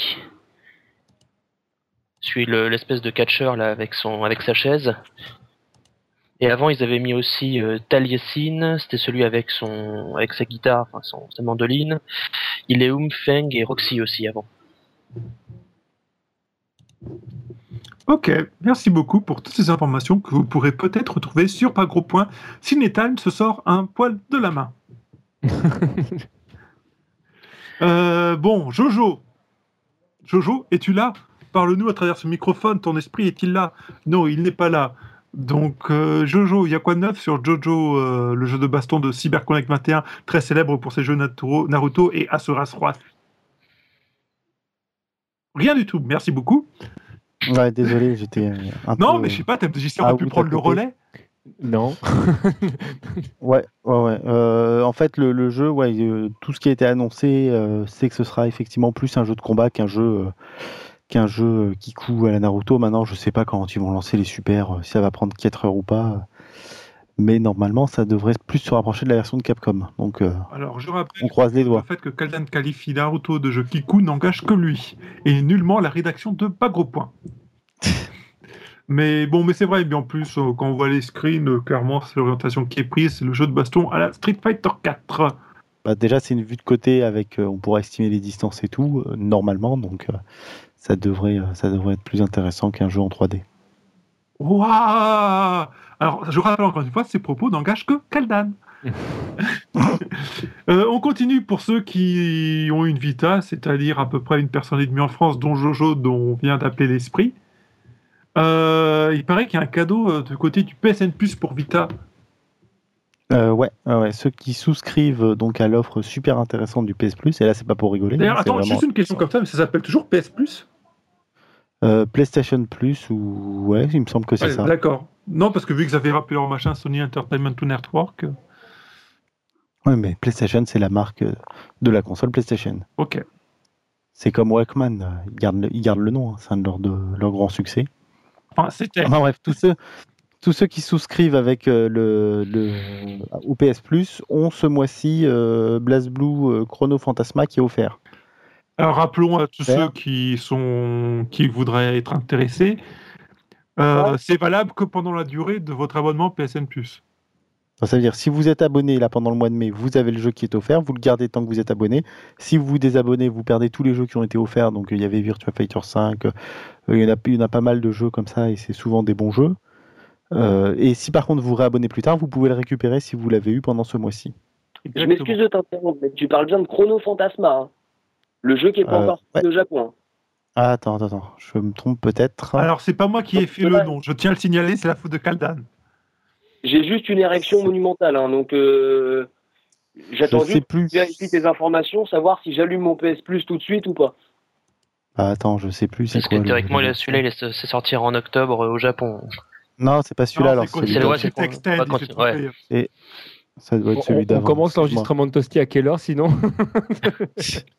Celui le l'espèce de catcheur là avec son avec sa chaise. Et avant ils avaient mis aussi euh, Taliesin, c'était celui avec son avec sa guitare, enfin son sa mandoline. Il est Um Feng et Roxy aussi avant. Ok, merci beaucoup pour toutes ces informations que vous pourrez peut-être retrouver sur Pas Gros Point si Nathan se sort un poil de la main. Euh, bon, Jojo. Jojo, es-tu là? Parle-nous à travers ce microphone, ton esprit est-il là? Non, il n'est pas là. Donc, euh, Jojo, il y a quoi de neuf sur Jojo, euh, le jeu de baston de CyberConnect vingt et un, très célèbre pour ses jeux Naturo- Naruto et Asuras Wrath? Rien du tout, merci beaucoup. Ouais, désolé, j'étais euh, un Non, peu. mais je sais pas, T M T J C Ah, aurait pu oui, prendre t'as le coupé. relais. Non. Ouais, ouais, ouais. Euh, en fait, le, le jeu, ouais, euh, tout ce qui a été annoncé, euh, c'est que ce sera effectivement plus un jeu de combat qu'un jeu, euh, qu'un jeu euh, qui coud à la Naruto. Maintenant, je sais pas quand ils vont lancer les super, euh, si ça va prendre quatre heures ou pas. euh, Mais normalement, ça devrait plus se rapprocher de la version de Capcom. Donc, euh, Alors, je rappelle on croise les le doigts. fait que Kaldan qualifie Naruto de jeu Kiku n'engage que lui, et nullement la rédaction de Pas Gros Point. Mais bon, mais c'est vrai, bien en plus, euh, quand on voit les screens, euh, clairement, c'est l'orientation qui est prise, c'est le jeu de baston à la Street Fighter quatre. Bah, déjà, c'est une vue de côté avec, euh, on pourra estimer les distances et tout, euh, normalement. Donc, euh, ça devrait, euh, ça devrait être plus intéressant qu'un jeu en trois D. Waouh! Alors, je rappelle encore une fois, ces propos n'engagent que Kaldan. Euh, on continue pour ceux qui ont une Vita, c'est-à-dire à peu près une personne et demie en France, dont Jojo, dont on vient d'appeler l'esprit. Euh, il paraît qu'il y a un cadeau euh, du côté du P S N Plus pour Vita. Euh, ouais, ouais, ouais, ceux qui souscrivent euh, donc à l'offre super intéressante du P S Plus, et là, c'est pas pour rigoler. D'ailleurs, hein, c'est attends, vraiment- juste une question comme ça, mais ça s'appelle toujours P S Plus? Euh, PlayStation Plus, ou ouais, il me semble que c'est Ouais, ça. D'accord. Non, parce que vu que vous avez rappelé leur machin Sony Entertainment Network, euh, Ouais, mais PlayStation, c'est la marque euh, de la console PlayStation. ok. C'est comme Walkman, euh, ils gardent le, ils gardent le nom, hein, c'est un de leurs de, leur grand succès. Enfin, c'était. Enfin bref, tous ceux, tous ceux qui souscrivent avec euh, le, le, au P S Plus ont ce mois-ci euh, BlazBlue euh, Chrono Phantasma qui est offert. Alors, rappelons à tous Super. ceux qui sont qui voudraient être intéressés, euh, c'est valable que pendant la durée de votre abonnement P S N Plus. Enfin, ça veut dire si vous êtes abonné là pendant le mois de mai, vous avez le jeu qui est offert, vous le gardez tant que vous êtes abonné. Si vous vous désabonnez, vous perdez tous les jeux qui ont été offerts. Donc il y avait Virtua Fighter cinq, euh, il y en a, il y en a pas mal de jeux comme ça et c'est souvent des bons jeux. Euh, et si par contre vous réabonnez plus tard, vous pouvez le récupérer si vous l'avez eu pendant ce mois-ci. Je m'excuse de t'interrompre, mais tu parles bien de Chrono Phantasma, hein. Le jeu qui est pas Euh, encore sorti ouais. au Japon. hein. Ah, attends, attends, attends, je me trompe peut-être. Alors, c'est pas moi qui ai fait le Ouais. nom, je tiens à le signaler, c'est la faute de Kaldan. J'ai juste une érection monumentale, hein, donc euh, j'attends Je sais juste plus. de vérifier tes informations, savoir si j'allume mon P S Plus tout de suite ou pas. Ah, attends, je sais plus. C'est Parce quoi que le- théoriquement, le- il a- celui-là, il est c'est sortir en octobre euh, au Japon. Non, c'est pas celui-là. Non, Alors c'est celui c'est le- d'avant. ouais, c'est- Text on va End, il s'est continuer, trompé. ouais. Ça doit être On, celui on d'avant. commence excuse-moi. l'enregistrement de Toasty à quelle heure sinon?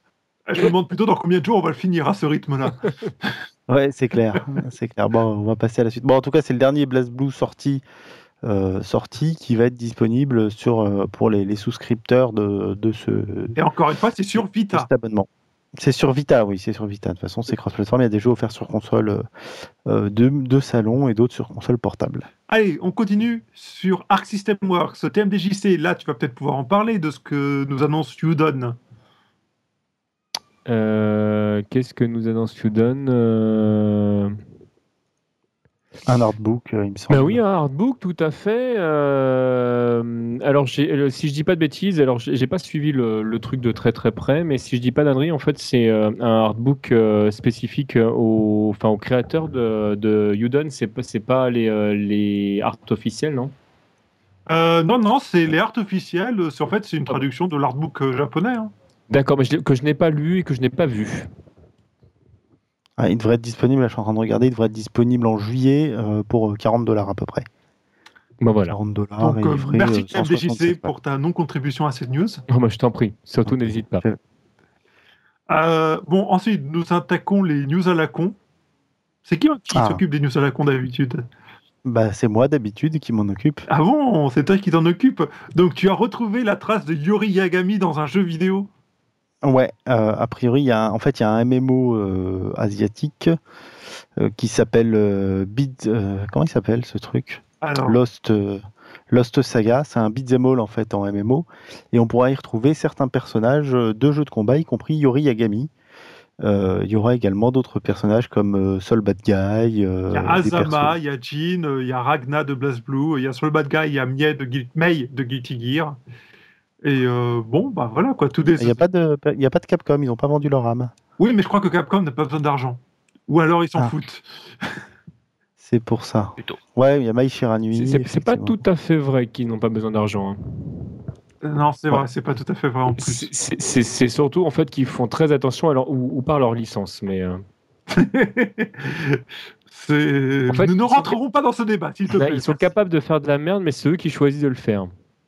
Je me demande plutôt dans combien de jours on va le finir à ce rythme-là. Ouais, c'est clair, c'est clair. Bon, on va passer à la suite. Bon, en tout cas, c'est le dernier BlazBlue sorti, euh, sorti qui va être disponible sur, euh, pour les, les souscripteurs de, de, ce, Et encore une fois, c'est sur de Vita. cet abonnement. C'est sur Vita, oui, c'est sur Vita. De toute façon, c'est cross-platform. Il y a des jeux offerts sur console euh, de, de salon et d'autres sur console portable. Allez, on continue sur Arc System Works, T M D J C. Là, tu vas peut-être pouvoir en parler de ce que nous annonce Udon. Euh, Qu'est-ce que nous annonce Udon euh... Un artbook, euh, il me semble. Ben oui, un artbook, tout à fait. Euh, alors, j'ai- si je dis pas de bêtises, alors j'ai j'ai pas suivi le, le truc de très très près, mais si je dis pas d'ânerie, en fait, c'est euh, un artbook euh, spécifique aux, enfin, aux créateurs de, de Udon. C'est pas, c'est pas les, euh, les art officiels, non? Euh, non, non, c'est les arts officiels. C'est- En fait, c'est une traduction de l'artbook euh, japonais. Hein. D'accord, mais je l'ai- que je n'ai pas lu et que je n'ai pas vu. Ah, il devrait être disponible, là, je suis en train de regarder, il devrait être disponible en juillet euh, pour quarante dollars à peu près. Ben voilà. quarante dollars. Donc, et euh, il ferait, merci euh, T M D J C cent soixante-sept pour ta non-contribution à cette news. Oh, bah, je t'en prie, surtout Ok. n'hésite pas. Euh, bon, ensuite, nous attaquons les news à la con. C'est qui qui Ah. s'occupe des news à la con d'habitude? Bah, c'est moi d'habitude qui m'en occupe. Ah bon, c'est toi qui t'en occupe. Donc, tu as retrouvé la trace de Yori Yagami dans un jeu vidéo. Ouais, euh, a priori, il y a un- en fait, il y a un M M O euh, asiatique euh, qui s'appelle euh, Beat. euh, comment il s'appelle ce truc? Alors, Lost, euh, Lost Saga. C'est un beat'em all en fait en M M O, et on pourra y retrouver certains personnages euh, de jeux de combat, y compris Yori Yagami. Euh, Il y aura également d'autres personnages comme euh, Soul Bad Guy. euh, il y a des Azama, persos- il y a Jin, euh, il y a Ragna de BlazBlue, il y a Soul Bad Guy, il y a Mei de, Guil- Mei de Guilty Gear. Et euh, bon, bah voilà quoi, tout des. Il n'y a pas de, il y a pas de Capcom. Ils n'ont pas vendu leur âme. Oui, mais je crois que Capcom n'a pas besoin d'argent. Ou alors ils s'en Ah. foutent. C'est pour ça. Plutôt. Ouais, il y a Mai Shiranui. C'est- C'est c'est pas effectivement. tout à fait vrai qu'ils n'ont pas besoin d'argent, hein. Euh, Non, c'est Ouais. vrai, c'est pas tout à fait vrai en plus. C'est- C'est c'est- c'est surtout en fait qu'ils font très attention à leur, ou, ou par leur licence, mais euh, c'est... En fait, Nous ne ils sont- rentrerons pas dans ce débat, s'il te là, plaît. ils sont capables de faire de la merde, mais c'est eux qui choisissent de le faire.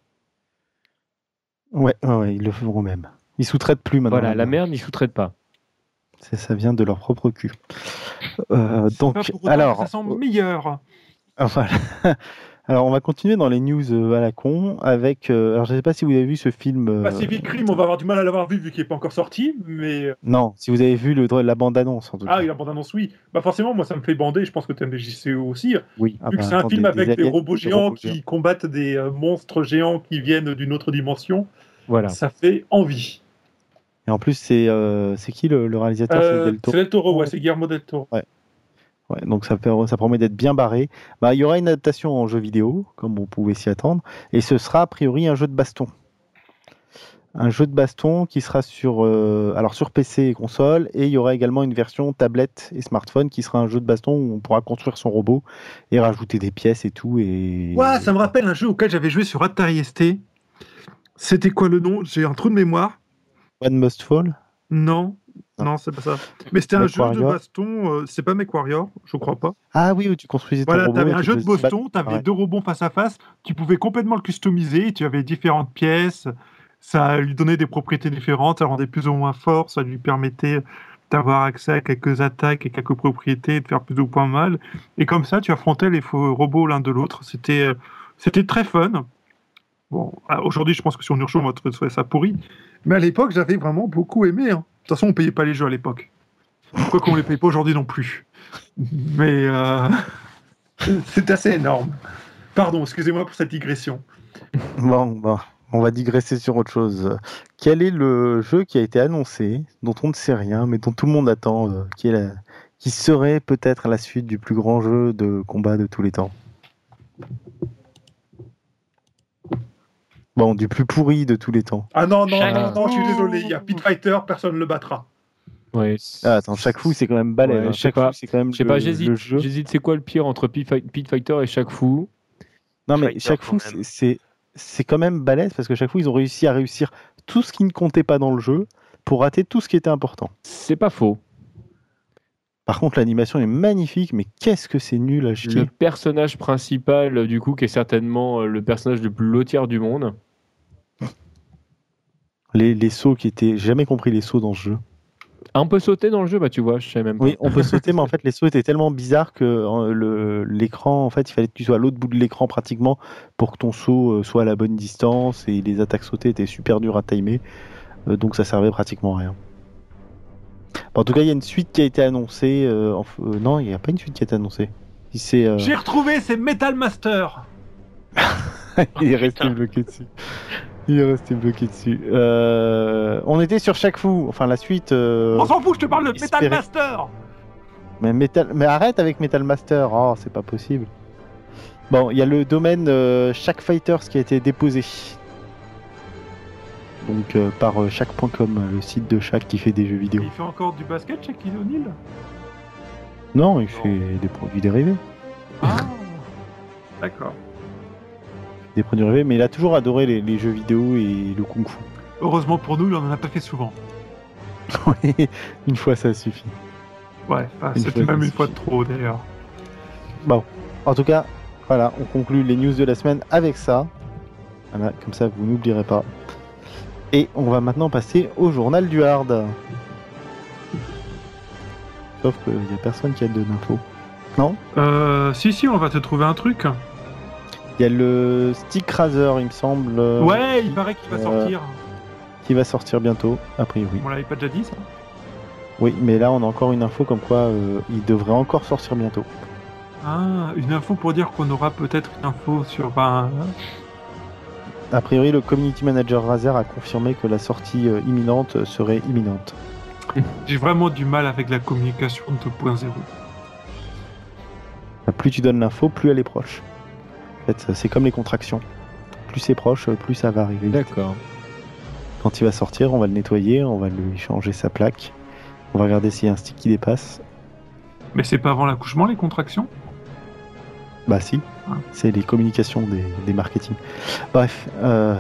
Ouais, ouais, ouais, ils le feront même. Ils sous-traitent plus maintenant. Voilà, la merde, ils sous-traitent pas. C'est, ça vient de leur propre cul. Euh, C'est pas donc, pour autant alors, que ça sent meilleur. ah, voilà. Alors, on va continuer dans les news euh, à la con avec. euh, alors, je ne sais pas si vous avez vu ce film. euh, Pacific Rim, on va avoir du mal à l'avoir vu vu qu'il n'est pas encore sorti, mais... Non, si vous avez vu le, la bande-annonce en tout Ah, cas. il a bande-annonce, oui. Bah forcément, moi ça me fait bander, je pense que T M D J C aussi. Oui. Ah Vu que bah, c'est un attends, film des- avec des, aliens, robots des géants robots qui géants. combattent des euh, monstres géants qui viennent d'une autre dimension, Voilà. ça fait envie. Et en plus, c'est, euh, c'est qui le, le réalisateur? Euh, C'est Del Toro. c'est Del Toro, ouais, c'est Guillermo Del Toro. Ouais, donc ça, fait- ça promet d'être bien barré. Bah, il y aura une adaptation en jeu vidéo, comme on pouvait s'y attendre, et ce sera a priori un jeu de baston. Un jeu de baston qui sera sur, euh, alors sur P C et console, et il y aura également une version tablette et smartphone qui sera un jeu de baston où on pourra construire son robot et rajouter des pièces et tout. Et... Ouais, ça me rappelle un jeu auquel j'avais joué sur Atari S T. C'était quoi le nom? J'ai un trou de mémoire. One Must Fall. Non, Non. non, c'est pas ça. Mais c'était un Mech jeu de Warrior. baston, euh, c'est pas MechWarrior, je crois pas. Ah oui, où tu construisais ton Voilà, robot. t'avais et un tu jeu de faisais te battre. baston, t'avais Ouais. deux robots face à face, tu pouvais complètement le customiser, tu avais différentes pièces, ça lui donnait des propriétés différentes, ça le rendait plus ou moins fort, ça lui permettait d'avoir accès à quelques attaques et quelques propriétés, et de faire plus ou moins mal. Et comme ça, tu affrontais les faux robots l'un de l'autre. C'était, euh, c'était très fun. Bon, ah, aujourd'hui, je pense que sur Nurcho, on va trouver ça pourri. Mais à l'époque, j'avais vraiment beaucoup aimé. Hein. De toute façon, on payait pas les jeux à l'époque. Quoi qu'on les paye pas aujourd'hui non plus. Mais euh, c'est assez énorme. Pardon, excusez-moi pour cette digression. Bon, bon, on va digresser sur autre chose. Quel est le jeu qui a été annoncé, dont on ne sait rien, mais dont tout le monde attend, euh, qui, est la- qui serait peut-être la suite du plus grand jeu de combat de tous les temps? Bon, du plus pourri de tous les temps. Ah non, non, Chaque non, non, je suis fou. désolé. Il y a Pit Fighter, personne ne le battra. Ouais. Ah, attends, chaque fou, c'est quand même balèze. Ouais, hein. je sais Chaque pas. fou, c'est quand même Je sais le, pas, le j'hésite. jeu. J'hésite, c'est quoi le pire entre Pit Fight- Pit Fighter et chaque fou? Non, mais Fighter, chaque quand fou, même. c'est- c'est c'est quand même balèze parce que chaque fou, ils ont réussi à réussir tout ce qui ne comptait pas dans le jeu pour rater tout ce qui était important. C'est pas faux. Par contre, l'animation est magnifique, mais qu'est-ce que c'est nul à chier. Le personnage principal, euh, du coup, qui est certainement euh, le personnage le plus lotière du monde. Les, les sauts qui étaient. J'ai jamais compris les sauts dans ce jeu. Ah, on peut sauter dans le jeu, bah tu vois, je savais même pas. Oui, on peut sauter, mais en fait, les sauts étaient tellement bizarres que euh, le- l'écran, en fait, il fallait que tu sois à l'autre bout de l'écran pratiquement pour que ton saut euh, soit à la bonne distance et les attaques sautées étaient super dures à timer, euh, donc ça servait pratiquement à rien. Bon, en tout cas, il y a une suite qui a été annoncée. euh, en f- euh, non, il n'y a pas une suite qui a été annoncée. Si c'est, euh, J'ai retrouvé, c'est Metal Master. il est resté putain. bloqué dessus. Il est resté bloqué dessus. Euh, On était sur chaque fou. Enfin, la suite. euh, On s'en fout, je te parle de Metal espérer- Master. Mais, Metal... mais arrête avec Metal Master. Oh, c'est pas possible. Bon, il y a le domaine euh, Shack Fighters qui a été déposé. Donc euh, par euh, Shack point com, le site de Shack qui fait des jeux vidéo. Il fait encore du basket, Shaquille O'Neal. Non, il fait des produits dérivés. Ah, d'accord. Des produits dérivés, mais il a toujours adoré les, les jeux vidéo et le kung-fu. Heureusement pour nous, il en a pas fait souvent. Oui, une fois ça suffit. Ouais, enfin, Une c'était fois, même ça une fois de suffit. trop d'ailleurs. Bon, en tout cas, voilà, on conclut les news de la semaine avec ça. Voilà, comme ça vous n'oublierez pas. Et on va maintenant passer au journal du hard. Sauf qu'il n'y a personne qui a de d'infos. Non? Euh, si, si, on va te trouver un truc. Il y a le Stick Razer, il me semble. euh, Ouais, qui, il paraît qu'il va euh, sortir. qui va sortir bientôt, a priori. On l'avait pas déjà dit ça? Oui, mais là on a encore une info comme quoi euh, il devrait encore sortir bientôt. Ah, une info pour dire qu'on aura peut-être une info sur. Ben, A priori, le community manager Razer a confirmé que la sortie euh, imminente serait imminente. j'ai vraiment du mal avec la communication deux point zéro. Plus tu donnes l'info, plus elle est proche. En fait, c'est comme les contractions. Plus c'est proche, plus ça va arriver. D'accord. Quand il va sortir, on va le nettoyer, on va lui changer sa plaque. On va regarder s'il y a un stick qui dépasse. Mais c'est pas avant l'accouchement les contractions? Bah si, Ah. c'est les communications des, des marketing. Bref, euh...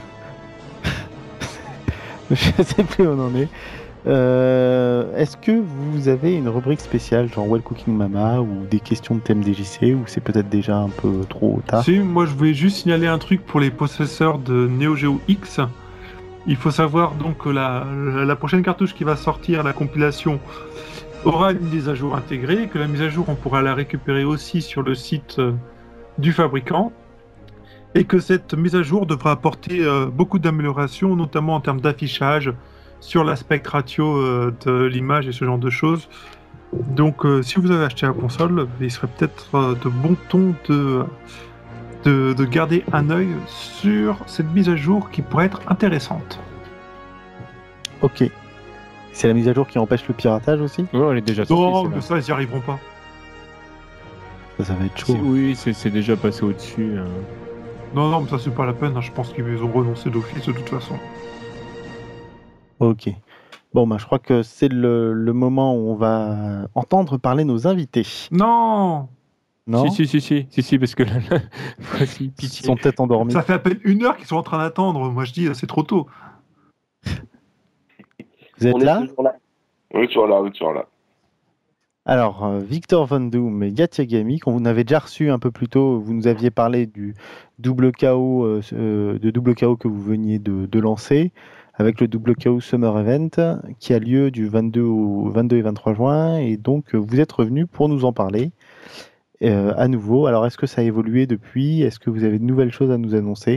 je sais plus où on en est. Euh, Est-ce que vous avez une rubrique spéciale, genre Well Cooking Mama, ou des questions de thème D J C, ou c'est peut-être déjà un peu trop tard? Si, moi je voulais juste signaler un truc pour les possesseurs de Neo Geo X. Il faut savoir donc que la, la prochaine cartouche qui va sortir, la compilation, aura une mise à jour intégrée, que la mise à jour on pourra la récupérer aussi sur le site euh, du fabricant, et que cette mise à jour devra apporter euh, beaucoup d'améliorations, notamment en termes d'affichage, sur l'aspect ratio euh, de l'image et ce genre de choses. Donc euh, si vous avez acheté la console, il serait peut-être euh, de bon ton de, de, de garder un œil sur cette mise à jour qui pourrait être intéressante. Ok. C'est la mise à jour qui empêche le piratage aussi? Ouais, elle est déjà sortie. Non, celle-là. mais ça, ils n'y arriveront pas. Ça, ça va être chaud. C'est- Oui, c'est c'est déjà passé au-dessus. hein. Non, non, mais ça, c'est pas la peine. hein. Je pense qu'ils ont renoncé d'office de toute façon. Ok. Bon, bah, je crois que c'est le, le moment où on va entendre parler nos invités. Non, Non? Si, si, si, si, si, si, parce que là, là, voici, Ils pitié. sont peut-être endormis. ça fait à peine une heure qu'ils sont en train d'attendre. Moi, je dis, c'est trop tôt. Vous êtes On est là? toujours là. Oui, tu vois là, oui, tu vois là. Alors, euh, Victor Von Doom et Yatiagami, qu'on vous avait déjà reçu un peu plus tôt, vous nous aviez parlé du double K O, euh, euh, de double K O que vous veniez de, de lancer, avec le double K O Summer Event, qui a lieu du vingt-deux au vingt-deux et vingt-trois juin, et donc euh, vous êtes revenu pour nous en parler euh, à nouveau. Alors, est-ce que ça a évolué depuis? Est-ce que vous avez de nouvelles choses à nous annoncer?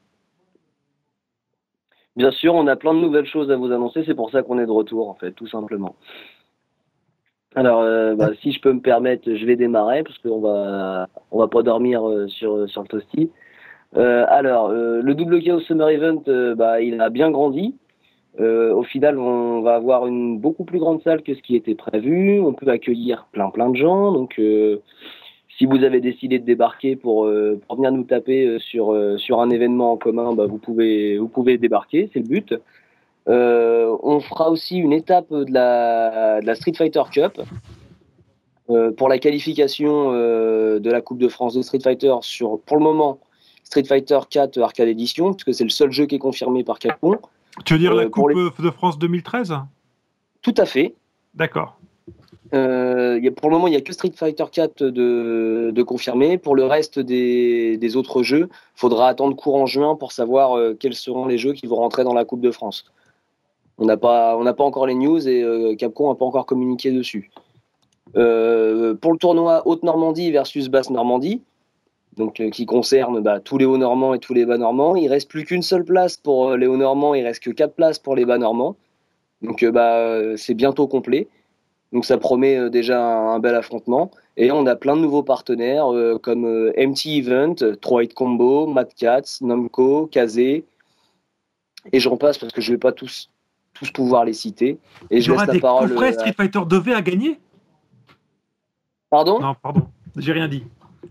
Bien sûr, on a plein de nouvelles choses à vous annoncer, c'est pour ça qu'on est de retour, en fait, tout simplement. Alors, euh, bah, si je peux me permettre, je vais démarrer, parce qu'on va, on va pas dormir euh, sur, sur le toasty. Euh, alors, euh, le double K O Summer Event, euh, bah, il a bien grandi. Euh, au final, on va avoir une beaucoup plus grande salle que ce qui était prévu. On peut accueillir plein plein de gens. Donc, euh, si vous avez décidé de débarquer pour, euh, pour venir nous taper euh, sur, euh, sur un événement en commun, bah, vous pouvez, vous pouvez débarquer, c'est le but. Euh, on fera aussi une étape de la, de la Street Fighter Cup euh, pour la qualification euh, de la Coupe de France de Street Fighter sur, pour le moment, Street Fighter quatre Arcade Edition, puisque c'est le seul jeu qui est confirmé par Capcom. Tu veux dire Euh, la pour Coupe de France deux mille treize? Tout à fait. D'accord. Euh, y a, pour le moment, il n'y a que Street Fighter quatre de, de confirmé. Pour le reste des, des autres jeux, il faudra attendre courant juin pour savoir euh, quels seront les jeux qui vont rentrer dans la Coupe de France. On n'a pas, on n'a pas encore les news et euh, Capcom n'a pas encore communiqué dessus. Euh, pour le tournoi Haute-Normandie versus Basse-Normandie, donc euh, qui concerne bah, tous les Hauts-Normands et tous les Bas-Normands, il reste plus qu'une seule place pour euh, les Hauts-Normands, il reste que quatre places pour les Bas-Normands. Donc euh, bah, c'est bientôt complet. Donc ça promet euh, déjà un, un bel affrontement. Et on a plein de nouveaux partenaires euh, comme euh, M T Event, trois hit Combo, Mad Cats, Namco, Kazé. Et j'en passe parce que je ne vais pas tous, tous pouvoir les citer. Et Il je y aura laisse la des parole. coffrets euh, Street Fighter deux V à gagner? Pardon? Non, pardon, j'ai rien dit.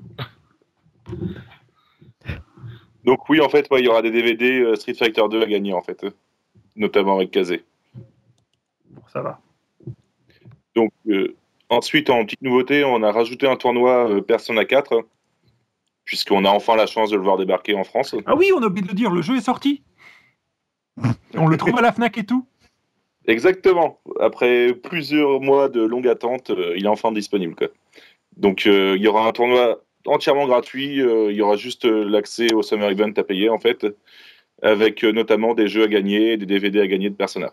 Donc oui, en fait, ouais, il y aura des D V D euh, Street Fighter deux à gagner, en fait, euh, notamment avec Kazé. Bon, ça va. Donc euh, ensuite, en petite nouveauté, on a rajouté un tournoi euh, Persona quatre, puisqu'on a enfin la chance de le voir débarquer en France. Ah oui, on a oublié de le dire, le jeu est sorti. On le trouve à la Fnac et tout. Exactement. Après plusieurs mois de longue attente, euh, il est enfin disponible, quoi. Donc euh, il y aura un tournoi entièrement gratuit, euh, il y aura juste euh, l'accès au Summer Event à payer, en fait, avec euh, notamment des jeux à gagner, des D V D à gagner de Persona.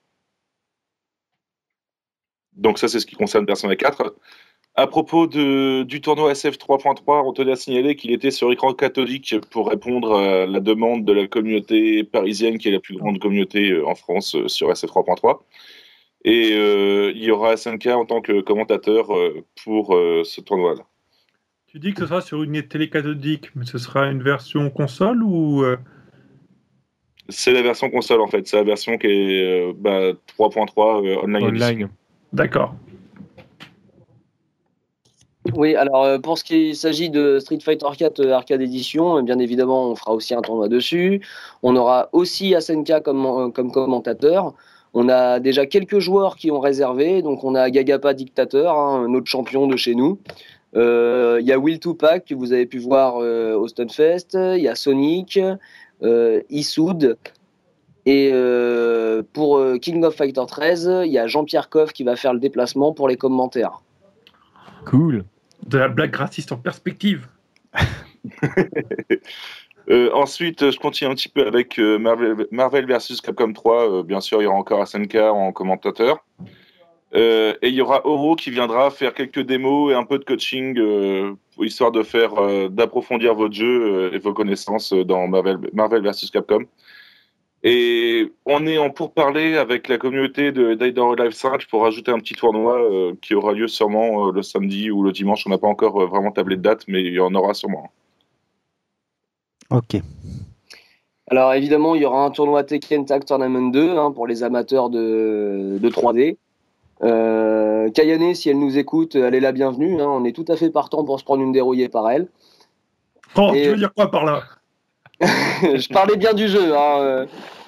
Donc ça, c'est ce qui concerne Persona quatre. À propos de, du tournoi S F trois point trois, on tenait à signaler qu'il était sur écran cathodique pour répondre à la demande de la communauté parisienne, qui est la plus grande communauté euh, en France euh, sur S F trois point trois. Et euh, il y aura S N K en tant que commentateur euh, pour euh, ce tournoi-là. Tu dis que ce sera sur une télé cathodique, mais ce sera une version console ou... euh, C'est la version console, en fait. C'est la version qui est euh, bah, trois point trois euh, online. Online. D'accord. Oui, alors euh, pour ce qui s'agit de Street Fighter quatre euh, Arcade Edition, euh, bien évidemment, on fera aussi un tournoi dessus. On aura aussi S N K comme, euh, comme commentateur. On a déjà quelques joueurs qui ont réservé. Donc on a Gagapa Dictator, hein, notre champion de chez nous. Euh, Il y a Will Tupac que vous avez pu voir euh, au Stunfest. Il y a Sonic, euh, Isoud. Et euh, pour euh, King of Fighter treize, il y a Jean-Pierre Coff qui va faire le déplacement pour les commentaires. Cool. De la blague raciste en perspective. Euh, ensuite, je continue un petit peu avec euh, Marvel, Marvel versus Capcom trois. Euh, bien sûr, il y aura encore S N K en commentateur. Euh, et il y aura Oro qui viendra faire quelques démos et un peu de coaching, euh, histoire de faire, euh, d'approfondir votre jeu euh, et vos connaissances dans Marvel, Marvel versus Capcom. Et on est en pourparlers avec la communauté de Dead or Alive cinq pour rajouter un petit tournoi euh, qui aura lieu sûrement euh, le samedi ou le dimanche. On n'a pas encore euh, vraiment tablé de date, mais il y en aura sûrement. Ok. Alors évidemment, il y aura un tournoi Tekken Tag Tournament deux hein, pour les amateurs de, de trois D. Euh, Kayane, si elle nous écoute, elle est la bienvenue. Hein, on est tout à fait partant pour se prendre une dérouillée par elle. Oh, Et- tu veux dire quoi par là? Je parlais bien du jeu. Hein, euh.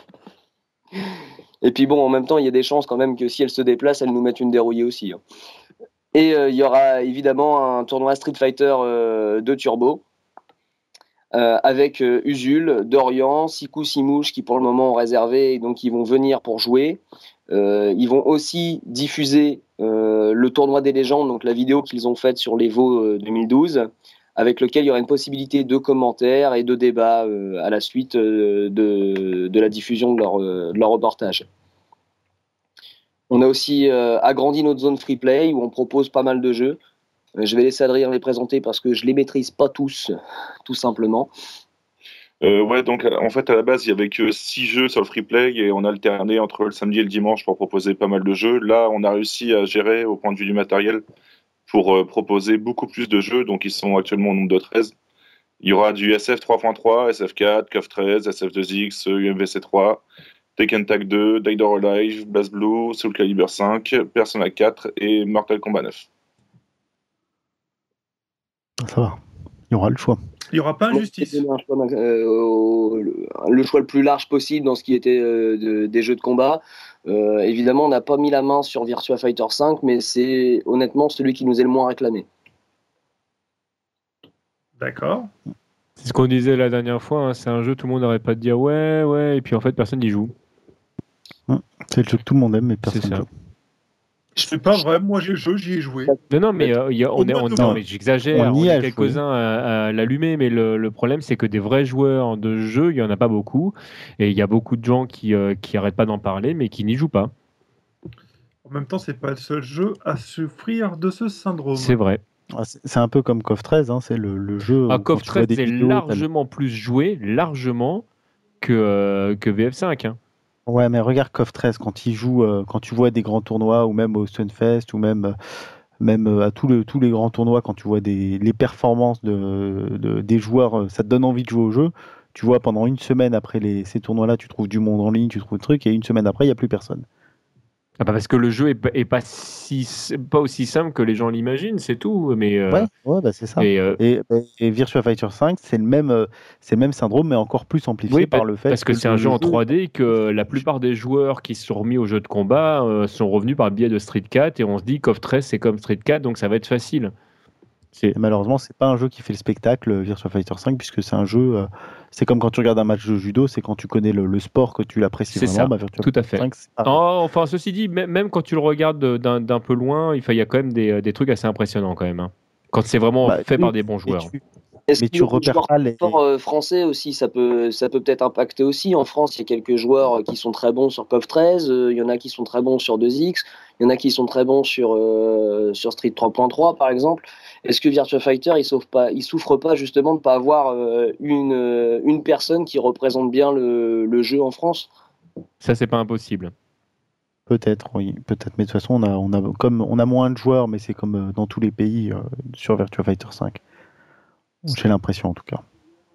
Et puis bon, en même temps, il y a des chances quand même que si elle se déplace, elle nous mette une dérouillée aussi. Hein. Et euh, il y aura évidemment un tournoi Street Fighter euh, deux Turbo. Euh, avec euh, Usul, Dorian, Siku Simouche qui pour le moment ont réservé et donc ils vont venir pour jouer. Euh, ils vont aussi diffuser euh, le tournoi des légendes, donc la vidéo qu'ils ont faite sur l'Evo euh, deux mille douze, avec lequel il y aura une possibilité de commentaires et de débats euh, à la suite euh, de, de la diffusion de leur, euh, de leur reportage. On a aussi euh, agrandi notre zone free play où on propose pas mal de jeux. Je vais laisser Adrien les présenter parce que je les maîtrise pas tous, tout simplement. Euh, ouais, donc en fait, à la base, il y avait que six jeux sur le free play et on alternait entre le samedi et le dimanche pour proposer pas mal de jeux. Là, on a réussi à gérer au point de vue du matériel pour euh, proposer beaucoup plus de jeux, donc ils sont actuellement au nombre de treize. Il y aura du S F trois point trois, S F quatre, C O F treize, S F deux X, U M V C trois, Tekken Tag deux, Dead or Alive, BlazBlue, Soul Calibur cinq, Persona quatre et Mortal Kombat neuf. Ça va. Il y aura le choix. Il n'y aura pas Moi, injustice. j'ai donné un choix, euh, au- le, le choix le plus large possible dans ce qui était euh, de- des jeux de combat. Euh, évidemment, on n'a pas mis la main sur Virtua Fighter cinq, mais c'est honnêtement celui qui nous est le moins réclamé. D'accord. C'est ce qu'on disait la dernière fois, hein, c'est un jeu, tout le monde n'arrête pas de dire ouais, ouais, et puis en fait personne n'y joue. C'est le jeu que tout le monde aime, mais C'est personne ne ça. joue. C'est pas vrai, moi j'ai le jeu, j'y ai joué. Non, non, mais euh, y a, on est, on, non, mais j'exagère, On on, y est a quelques-uns à, à l'allumer, mais le, le problème c'est que des vrais joueurs de jeu, il y en a pas beaucoup, et il y a beaucoup de gens qui euh, qui arrêtent pas d'en parler, mais qui n'y jouent pas. En même temps, c'est pas le seul jeu à souffrir de ce syndrome. C'est vrai. Ah, C'est c'est un peu comme KOF treize, hein, c'est le, le jeu. Ah, où quand KOF tu vois treize des c'est vidéos, t'as le- largement plus joué, largement que euh, que V F cinq. Hein. Ouais, mais regarde KOF treize quand il joue, euh, quand tu vois des grands tournois ou même au Stunfest ou même euh, même euh, à tous les tous les grands tournois, quand tu vois des les performances de, de- des joueurs, euh, ça te donne envie de jouer au jeu. Tu vois, pendant une semaine après les, ces tournois-là, tu trouves du monde en ligne, tu trouves des trucs, et une semaine après, il n'y a plus personne. Ah bah parce que le jeu est, pas- est pas si pas aussi simple que les gens l'imaginent, c'est tout. Mais euh, Ouais, ouais, bah c'est ça. et, euh, Et, et Virtua Fighter cinq, c'est le même, euh, c'est le même syndrome, mais encore plus amplifié oui, par pa- le fait parce que, que c'est le, un jeu le en trois D, que la plupart des joueurs qui se sont remis au jeu de combat euh, sont revenus par le biais de Street quatre, et on se dit KOF treize c'est comme Street quatre, donc ça va être facile. C'est Et malheureusement, c'est pas un jeu qui fait le spectacle, euh, Virtua Fighter cinq, puisque c'est un jeu. euh, c'est comme quand tu regardes un match de judo, c'est quand tu connais le, le sport que tu l'apprécies C'est vraiment. ça, Bah, Virtua tout à Fighter fait. cinq, c'est pareil. Oh, enfin, ceci dit, même, même quand tu le regardes de- d'un d'un peu loin, il fa- il y a quand même des, des trucs assez impressionnants quand même. Hein. Quand c'est vraiment Bah, fait oui, par des bons mais joueurs. tu, Est-ce mais qu'il tu y a des repères joueurs pas les. forts, euh, français aussi, ça peut, ça peut peut-être impacter aussi. En France, il y a quelques joueurs euh, qui sont très bons sur KOF treize, euh, il y en a qui sont très bons sur deux X, il y en a qui sont très bons sur, euh, sur Street trois point trois par exemple. Est-ce que Virtua Fighter, il souffre pas, il souffre pas justement de pas avoir euh, une, euh, une personne qui représente bien le, le jeu en France? Ça, c'est pas impossible. Peut-être, oui, peut-être. Mais de toute façon, on a, on a, comme, on a moins de joueurs, mais c'est comme euh, dans tous les pays euh, sur Virtua Fighter cinq. J'ai l'impression, en tout cas.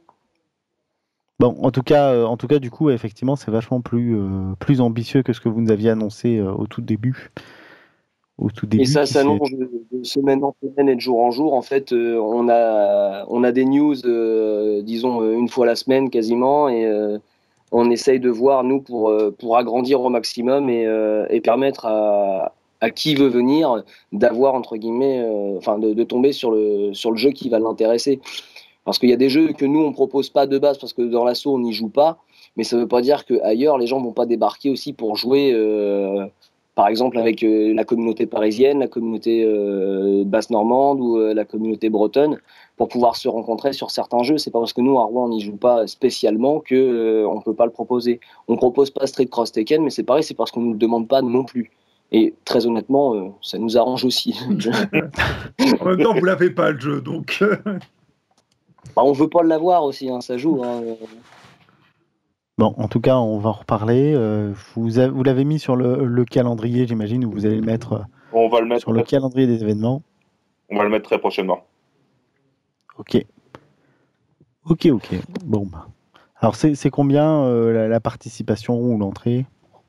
Bon, en tout cas, euh, en tout cas, du coup, effectivement, c'est vachement plus, euh, plus ambitieux que ce que vous nous aviez annoncé euh, au tout début. Au tout début, Et ça qui s'est- s'allonge de, de semaine en semaine et de jour en jour. En fait, euh, on a, on a des news, euh, disons, euh, une fois la semaine quasiment, et euh, on essaye de voir, nous, pour, euh, pour agrandir au maximum et, euh, et permettre à, à qui veut venir d'avoir, entre guillemets, euh, enfin, de, de tomber sur le, sur le jeu qui va l'intéresser. Parce qu'il y a des jeux que nous, on propose pas de base parce que dans l'assaut, on n'y joue pas. Mais ça veut pas dire qu'ailleurs, les gens vont pas débarquer aussi pour jouer, euh, par exemple, avec euh, la communauté parisienne, la communauté euh, basse-normande ou euh, la communauté bretonne, pour pouvoir se rencontrer sur certains jeux. C'est pas parce que nous, à Rouen, on n'y joue pas spécialement que euh, on peut pas le proposer. On propose pas Street Cross Tekken, mais c'est pareil, c'est parce qu'on nous le demande pas non plus. Et très honnêtement, euh, ça nous arrange aussi. En même temps, vous l'avez pas le jeu, donc. euh, Bah, on veut pas l'avoir aussi, hein, ça joue. Hein. Bon, en tout cas, on va en reparler. Euh, vous, a- vous l'avez mis sur le, le calendrier, j'imagine, ou vous allez le mettre euh, On va le mettre, sur le calendrier des événements. on va le mettre très prochainement. Ok. Ok, ok. Bon. bah. Alors, c'est c'est combien euh, la, la participation ou l'entrée?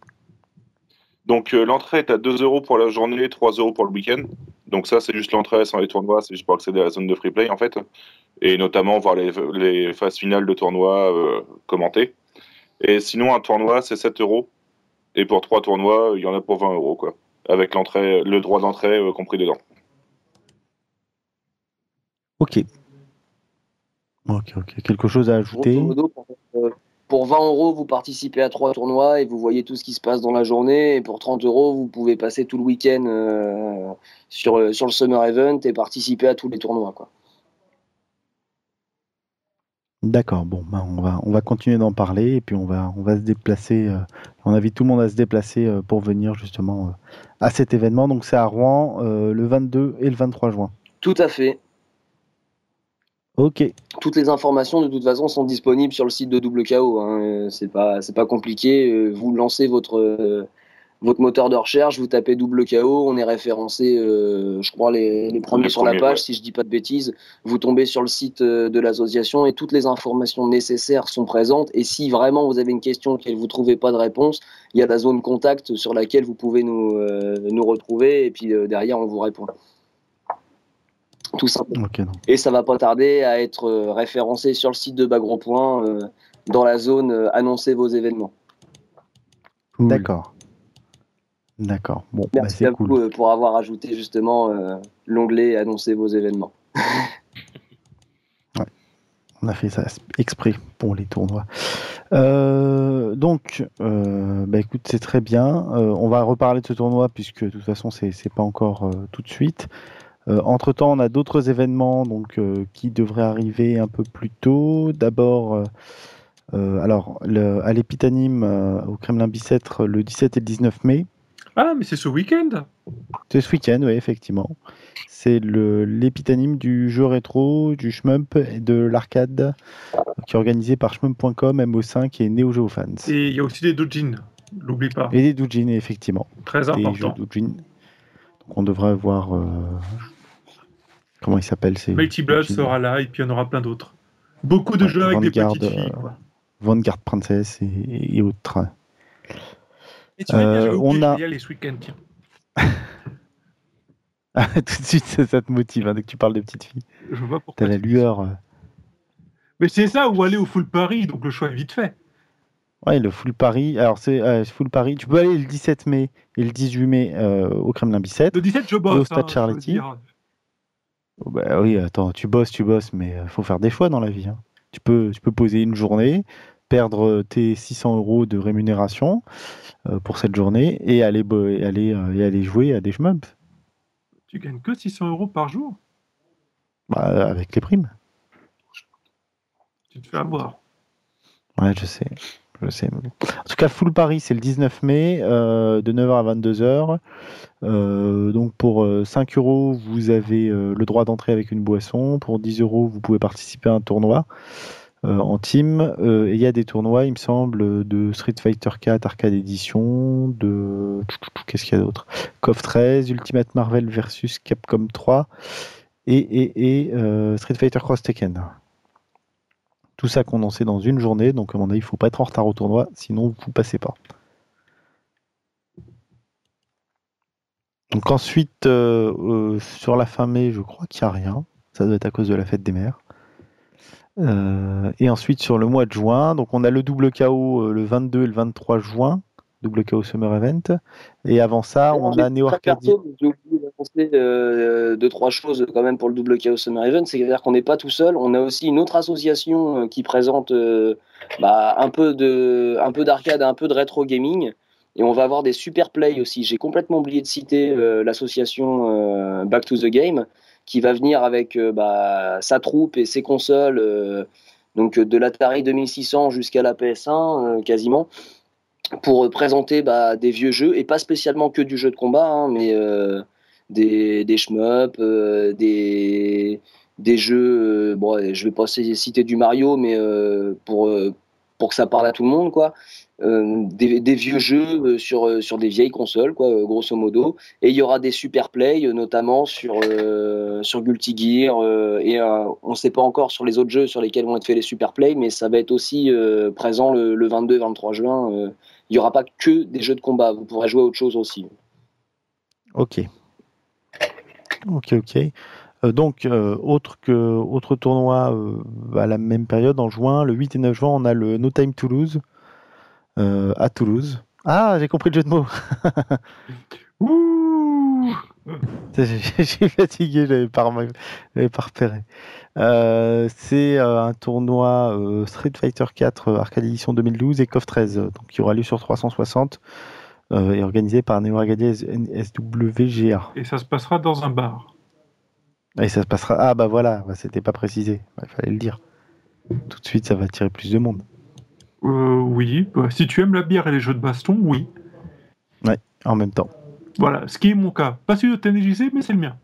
Donc euh, l'entrée est à deux euros pour la journée, trois euros pour le week-end. Donc ça, c'est juste l'entrée sans les tournois, c'est juste pour accéder à la zone de free play en fait. Et notamment voir les, les phases finales de tournois euh, commentées. Et sinon, un tournoi, c'est sept euros. Et pour trois tournois, il y en a pour vingt euros, quoi. Avec l'entrée, le droit d'entrée euh, compris dedans. Ok. Ok, ok. Quelque chose à ajouter? Grosso modo, pour, euh, pour vingt euros, vous participez à trois tournois et vous voyez tout ce qui se passe dans la journée. Et pour trente euros, vous pouvez passer tout le week-end euh, sur, euh, sur le Summer Event et participer à tous les tournois, quoi. D'accord. Bon, bah, on va, on va continuer d'en parler et puis on va, on va se déplacer. euh, on invite tout le monde à se déplacer euh, pour venir justement euh, à cet événement. Donc, c'est à Rouen euh, le vingt-deux et le vingt-trois juin. Tout à fait. Ok. Toutes les informations, de toute façon, sont disponibles sur le site de Double K O. Hein. Euh, C'est pas, c'est pas compliqué. Euh, Vous lancez votre, euh, votre moteur de recherche, vous tapez Double K O, on est référencé, euh, je crois, les, les premiers Les sur la premiers, page, ouais. si je dis pas de bêtises. Vous tombez sur le site euh, de l'association et toutes les informations nécessaires sont présentes. Et si vraiment vous avez une question et que vous trouvez pas de réponse, il y a la zone contact sur laquelle vous pouvez nous, euh, nous retrouver et puis euh, derrière, on vous répond. Tout simplement. Ok. Donc. Et ça va pas tarder à être euh, référencé sur le site de Bagro Point euh, dans la zone euh, annoncer vos événements. Cool. D'accord. D'accord. Bon, bah, Merci c'est à cool. vous euh, pour avoir ajouté justement euh, l'onglet annoncer vos événements. On a fait ça exprès pour les tournois. Euh, donc, euh, bah écoute, c'est très bien. Euh, on va reparler de ce tournoi puisque de toute façon, c'est, c'est pas encore euh, tout de suite. Euh, entre-temps, on a d'autres événements donc, euh, qui devraient arriver un peu plus tôt. D'abord, euh, euh, alors, le, à l'Épitanime, euh, au Kremlin-Bicêtre, le dix-sept et le dix-neuf mai. Ah, mais c'est ce week-end. C'est ce week-end, oui, effectivement. C'est le, l'Épitanime du jeu rétro, du shmup et de l'arcade, qui est organisé par shmup point com, M O cinq et Neo Geo Fans. Et il y a aussi des doujins, n'oublie pas. Et des doujins, effectivement. Très Des important. jeux doujins. Donc on devrait voir... Euh... Comment ils s'appellent ces Mighty Blood doujins sera là, et puis il y en aura plein d'autres. Beaucoup de Ouais, jeux avec Vanguard, des petites filles, quoi. euh, Vanguard Princess et, et autres. Et tu vas dire, Euh, j'avais oublié, on je a- vais y aller ce week-end, tiens. Ah, tout de suite, ça, ça te motive, hein, dès que tu parles de petites filles. Je vois pourquoi. T'as la tu dis lueur. ça. euh. Mais c'est ça, ou aller au Full Paris, donc le choix est vite fait. Ouais, le Full Paris. Alors, c'est euh, Full Paris. Tu peux aller le dix-sept mai et le dix-huit mai euh, au Kremlin-Bicêtre. Le dix-sept, je Et au bosse. Stade hein, je veux Charletti. dire. Oh, bah oui, attends, tu bosses, tu bosses, mais il faut faire des choix dans la vie. hein. Tu peux, tu peux poser une journée, perdre tes six cents euros de rémunération euh, pour cette journée et aller, bo- et aller, euh, et aller jouer à des shmups. Tu gagnes que six cents euros par jour. Bah, avec les primes. Tu te fais avoir. Ouais, je sais. Je sais. mais bon. En tout cas, Full Paris, c'est le dix-neuf mai, euh, de neuf heures à vingt-deux heures. Euh, donc pour euh, cinq euros, vous avez euh, le droit d'entrer avec une boisson. Pour dix euros, vous pouvez participer à un tournoi euh, en team. Euh, et il y a des tournois, il me semble, de Street Fighter quatre Arcade Edition, de... Qu'est-ce qu'il y a d'autre? C O F treize, Ultimate Marvel versus Capcom trois et, et, et euh, Street Fighter Cross Tekken. Tout ça condensé dans une journée, donc à mon avis, il ne faut pas être en retard au tournoi, sinon vous ne passez pas. Donc ensuite, euh, euh, sur la fin mai, je crois qu'il n'y a rien. Ça doit être à cause de la fête des mères. Euh, et ensuite, sur le mois de juin, donc on a le double K O euh, le vingt-deux et le vingt-trois juin, double K O Summer Event. Et avant ça, on a Neo Arcadia. J'ai oublié d'annoncer euh, deux, trois choses quand même pour le double Chaos Summer Event. C'est-à-dire qu'on n'est pas tout seul. On a aussi une autre association euh, qui présente euh, bah, un peu de, un peu d'arcade, un peu de rétro gaming. Et on va avoir des super plays aussi. J'ai complètement oublié de citer euh, l'association euh, Back to the Game qui va venir avec euh, bah, sa troupe et ses consoles, euh, donc de l'Atari deux mille six cents jusqu'à la P S un euh, quasiment, pour euh, présenter bah, des vieux jeux, et pas spécialement que du jeu de combat, hein, mais euh, des, des shmups, euh, des, des jeux, euh, bon, je vais pas citer du Mario, mais euh, pour, euh, pour que ça parle à tout le monde, quoi. Euh, des, des vieux jeux euh, sur, euh, sur des vieilles consoles, quoi, euh, grosso modo. Et il y aura des super plays, euh, notamment sur, euh, sur Guilty Gear, euh, et euh, on ne sait pas encore sur les autres jeux sur lesquels vont être faits les super plays, mais ça va être aussi euh, présent le, le vingt-deux vingt-trois juin. Euh, il n'y aura pas que des jeux de combat, vous pourrez jouer à autre chose aussi. Ok. Ok, ok. Euh, donc, euh, autre, que, autre tournoi euh, à la même période, en juin, le huit et neuf juin, on a le No Time to Lose euh, à Toulouse. Ah, j'ai compris le jeu de mots. Ouh. J'ai j'ai fatigué, je l'avais pas, remar- je l'avais pas repéré. Euh, c'est euh, un tournoi euh, Street Fighter quatre euh, Arcade Edition deux mille douze et C O F treize, euh, donc qui aura lieu sur trois cent soixante euh, et organisé par Neo Arcadia S W G A. Et ça se passera dans un bar. Et ça se passera. Ah bah voilà, bah, c'était pas précisé, il fallait le dire. Tout de suite, ça va attirer plus de monde. Euh, oui, bah, si tu aimes la bière et les jeux de baston, oui. Ouais, en même temps. Voilà, ce qui est mon cas. Pas celui de T N J C, mais c'est le mien.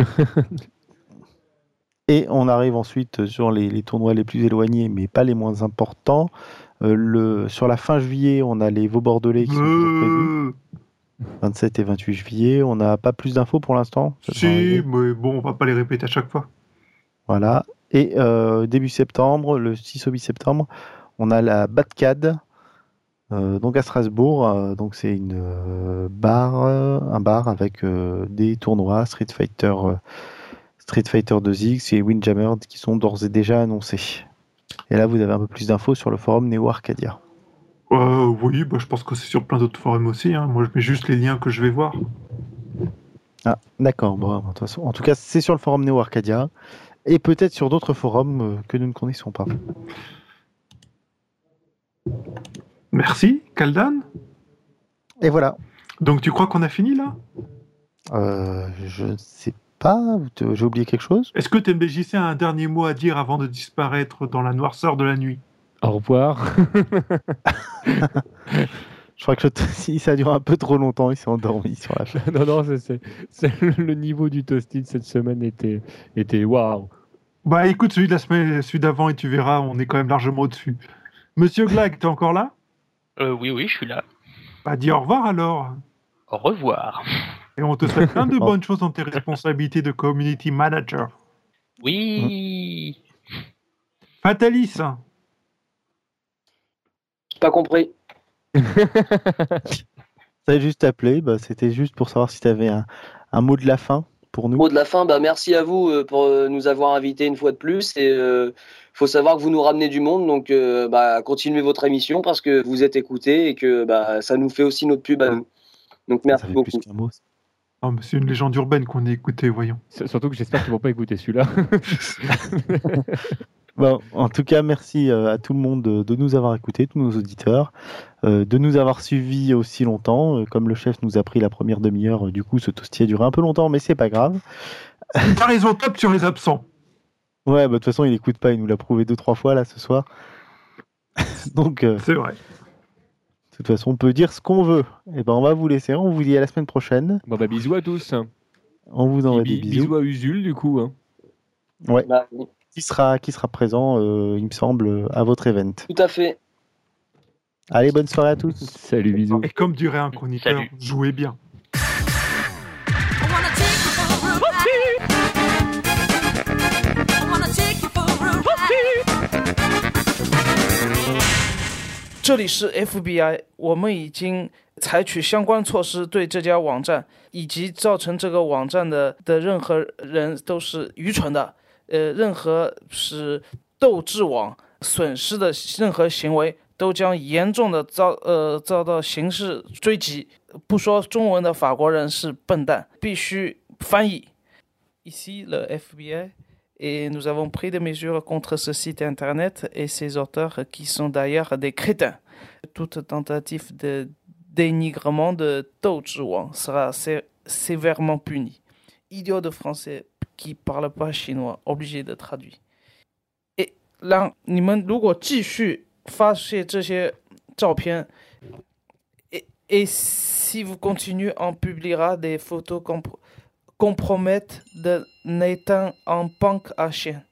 Et on arrive ensuite sur les, les tournois les plus éloignés, mais pas les moins importants. Euh, le, sur la fin juillet, on a les Vaux Bordelais qui sont toujours prévus. Euh, vingt-sept et vingt-huit juillet. On n'a pas plus d'infos pour l'instant. Ça devrait si, arriver. mais bon, on va pas les répéter à chaque fois. Voilà. Et euh, début septembre, le six au huit septembre, on a la Batcade, euh, donc à Strasbourg. Euh, donc c'est une euh, bar, euh, un bar avec euh, des tournois Street Fighter, euh, Street Fighter deux X et Windjammer qui sont d'ores et déjà annoncés. Et là, vous avez un peu plus d'infos sur le forum Neo Arcadia. Euh, oui, bah, je pense que c'est sur plein d'autres forums aussi. Hein. Moi, je mets juste les liens que je vais voir. Ah, d'accord. Bon, de toute façon, en tout cas, c'est sur le forum Neo Arcadia. Et peut-être sur d'autres forums euh, que nous ne connaissons pas. Merci, Kaldan. Et voilà. Donc tu crois qu'on a fini là? Euh, je ne sais pas, j'ai oublié quelque chose. Est-ce que T M D J C a un dernier mot à dire avant de disparaître dans la noirceur de la nuit? Au revoir. Je crois que le si ça dure un peu trop longtemps, il s'est endormi sur la fin. Non, non, c'est, c'est, c'est le niveau du Toasted cette semaine était, était waouh. Bah écoute, celui de la semaine, celui d'avant, et tu verras, on est quand même largement au-dessus. Monsieur Glag, t'es encore là? Euh, oui, oui, je suis là. Bah dis au revoir alors. Au revoir. Et on te souhaite plein de bonnes choses dans tes responsabilités de community manager. Oui. Fatalis. Pas compris. Ça a juste appelé, bah, c'était juste pour savoir si tu avais un, un mot de la fin pour nous. Mot de la fin, bah merci à vous euh, pour euh, nous avoir invités une fois de plus. Et euh, faut savoir que vous nous ramenez du monde, donc euh, bah, continuez votre émission parce que vous êtes écoutés et que bah, ça nous fait aussi notre pub à nous. Donc merci Ça fait beaucoup. plus qu'un mot. Oh, mais c'est une légende urbaine qu'on a écoutée, voyons. C'est- Surtout que j'espère qu'ils vont pas écouter celui-là. Bon, en tout cas, merci euh, à tout le monde de, de nous avoir écoutés, tous nos auditeurs, euh, de nous avoir suivis aussi longtemps. Euh, comme le chef nous a pris la première demi-heure, euh, du coup, ce toastie a duré un peu longtemps, mais c'est pas grave. T'as raison, top sur les absents. Ouais, bah, de toute façon, il écoute pas, il nous l'a prouvé deux, trois fois là ce soir. Donc, euh, C'est vrai. de toute façon, on peut dire ce qu'on veut. Et ben, on va vous laisser. On vous dit à la semaine prochaine. Bon bah bisous à tous. On vous envoie Bi- des bisous. bisous à Usul du coup. Hein. Ouais. Bah, oui, Qui sera, qui sera présent, euh, il me semble, à votre event. tout à fait. Allez, bonne soirée à tous. Salut, bisous. Et comme dirait un chroniqueur, Salut. jouez bien. I wanna take you for a ride. I wanna take you for a ride. 这里是 F B I， 我们已经采取相关措施，对这家网站以及造成这个网站的的任何人都是愚蠢的。呃，任何使斗智网损失的任何行为，都将严重的遭呃遭到刑事追击。不说中文的法国人是笨蛋，必须翻译。Ici le F B I. Et nous avons pris des mesures contre ce site internet et ses auteurs qui sont d'ailleurs des crétins. Toute tentative de dénigrement de Dou Zhi Wang sera sé- sévèrement punie. Idiot de français qui parle pas chinois, obligé de traduire. Et 让你们如果继续发泄这些照片 et, et si vous continuez, on publiera des photos comp- compromettent de Nathan en punk à chien.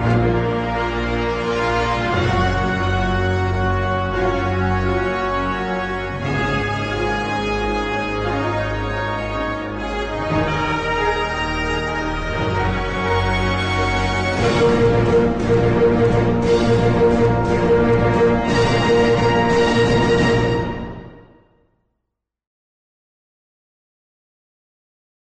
Thank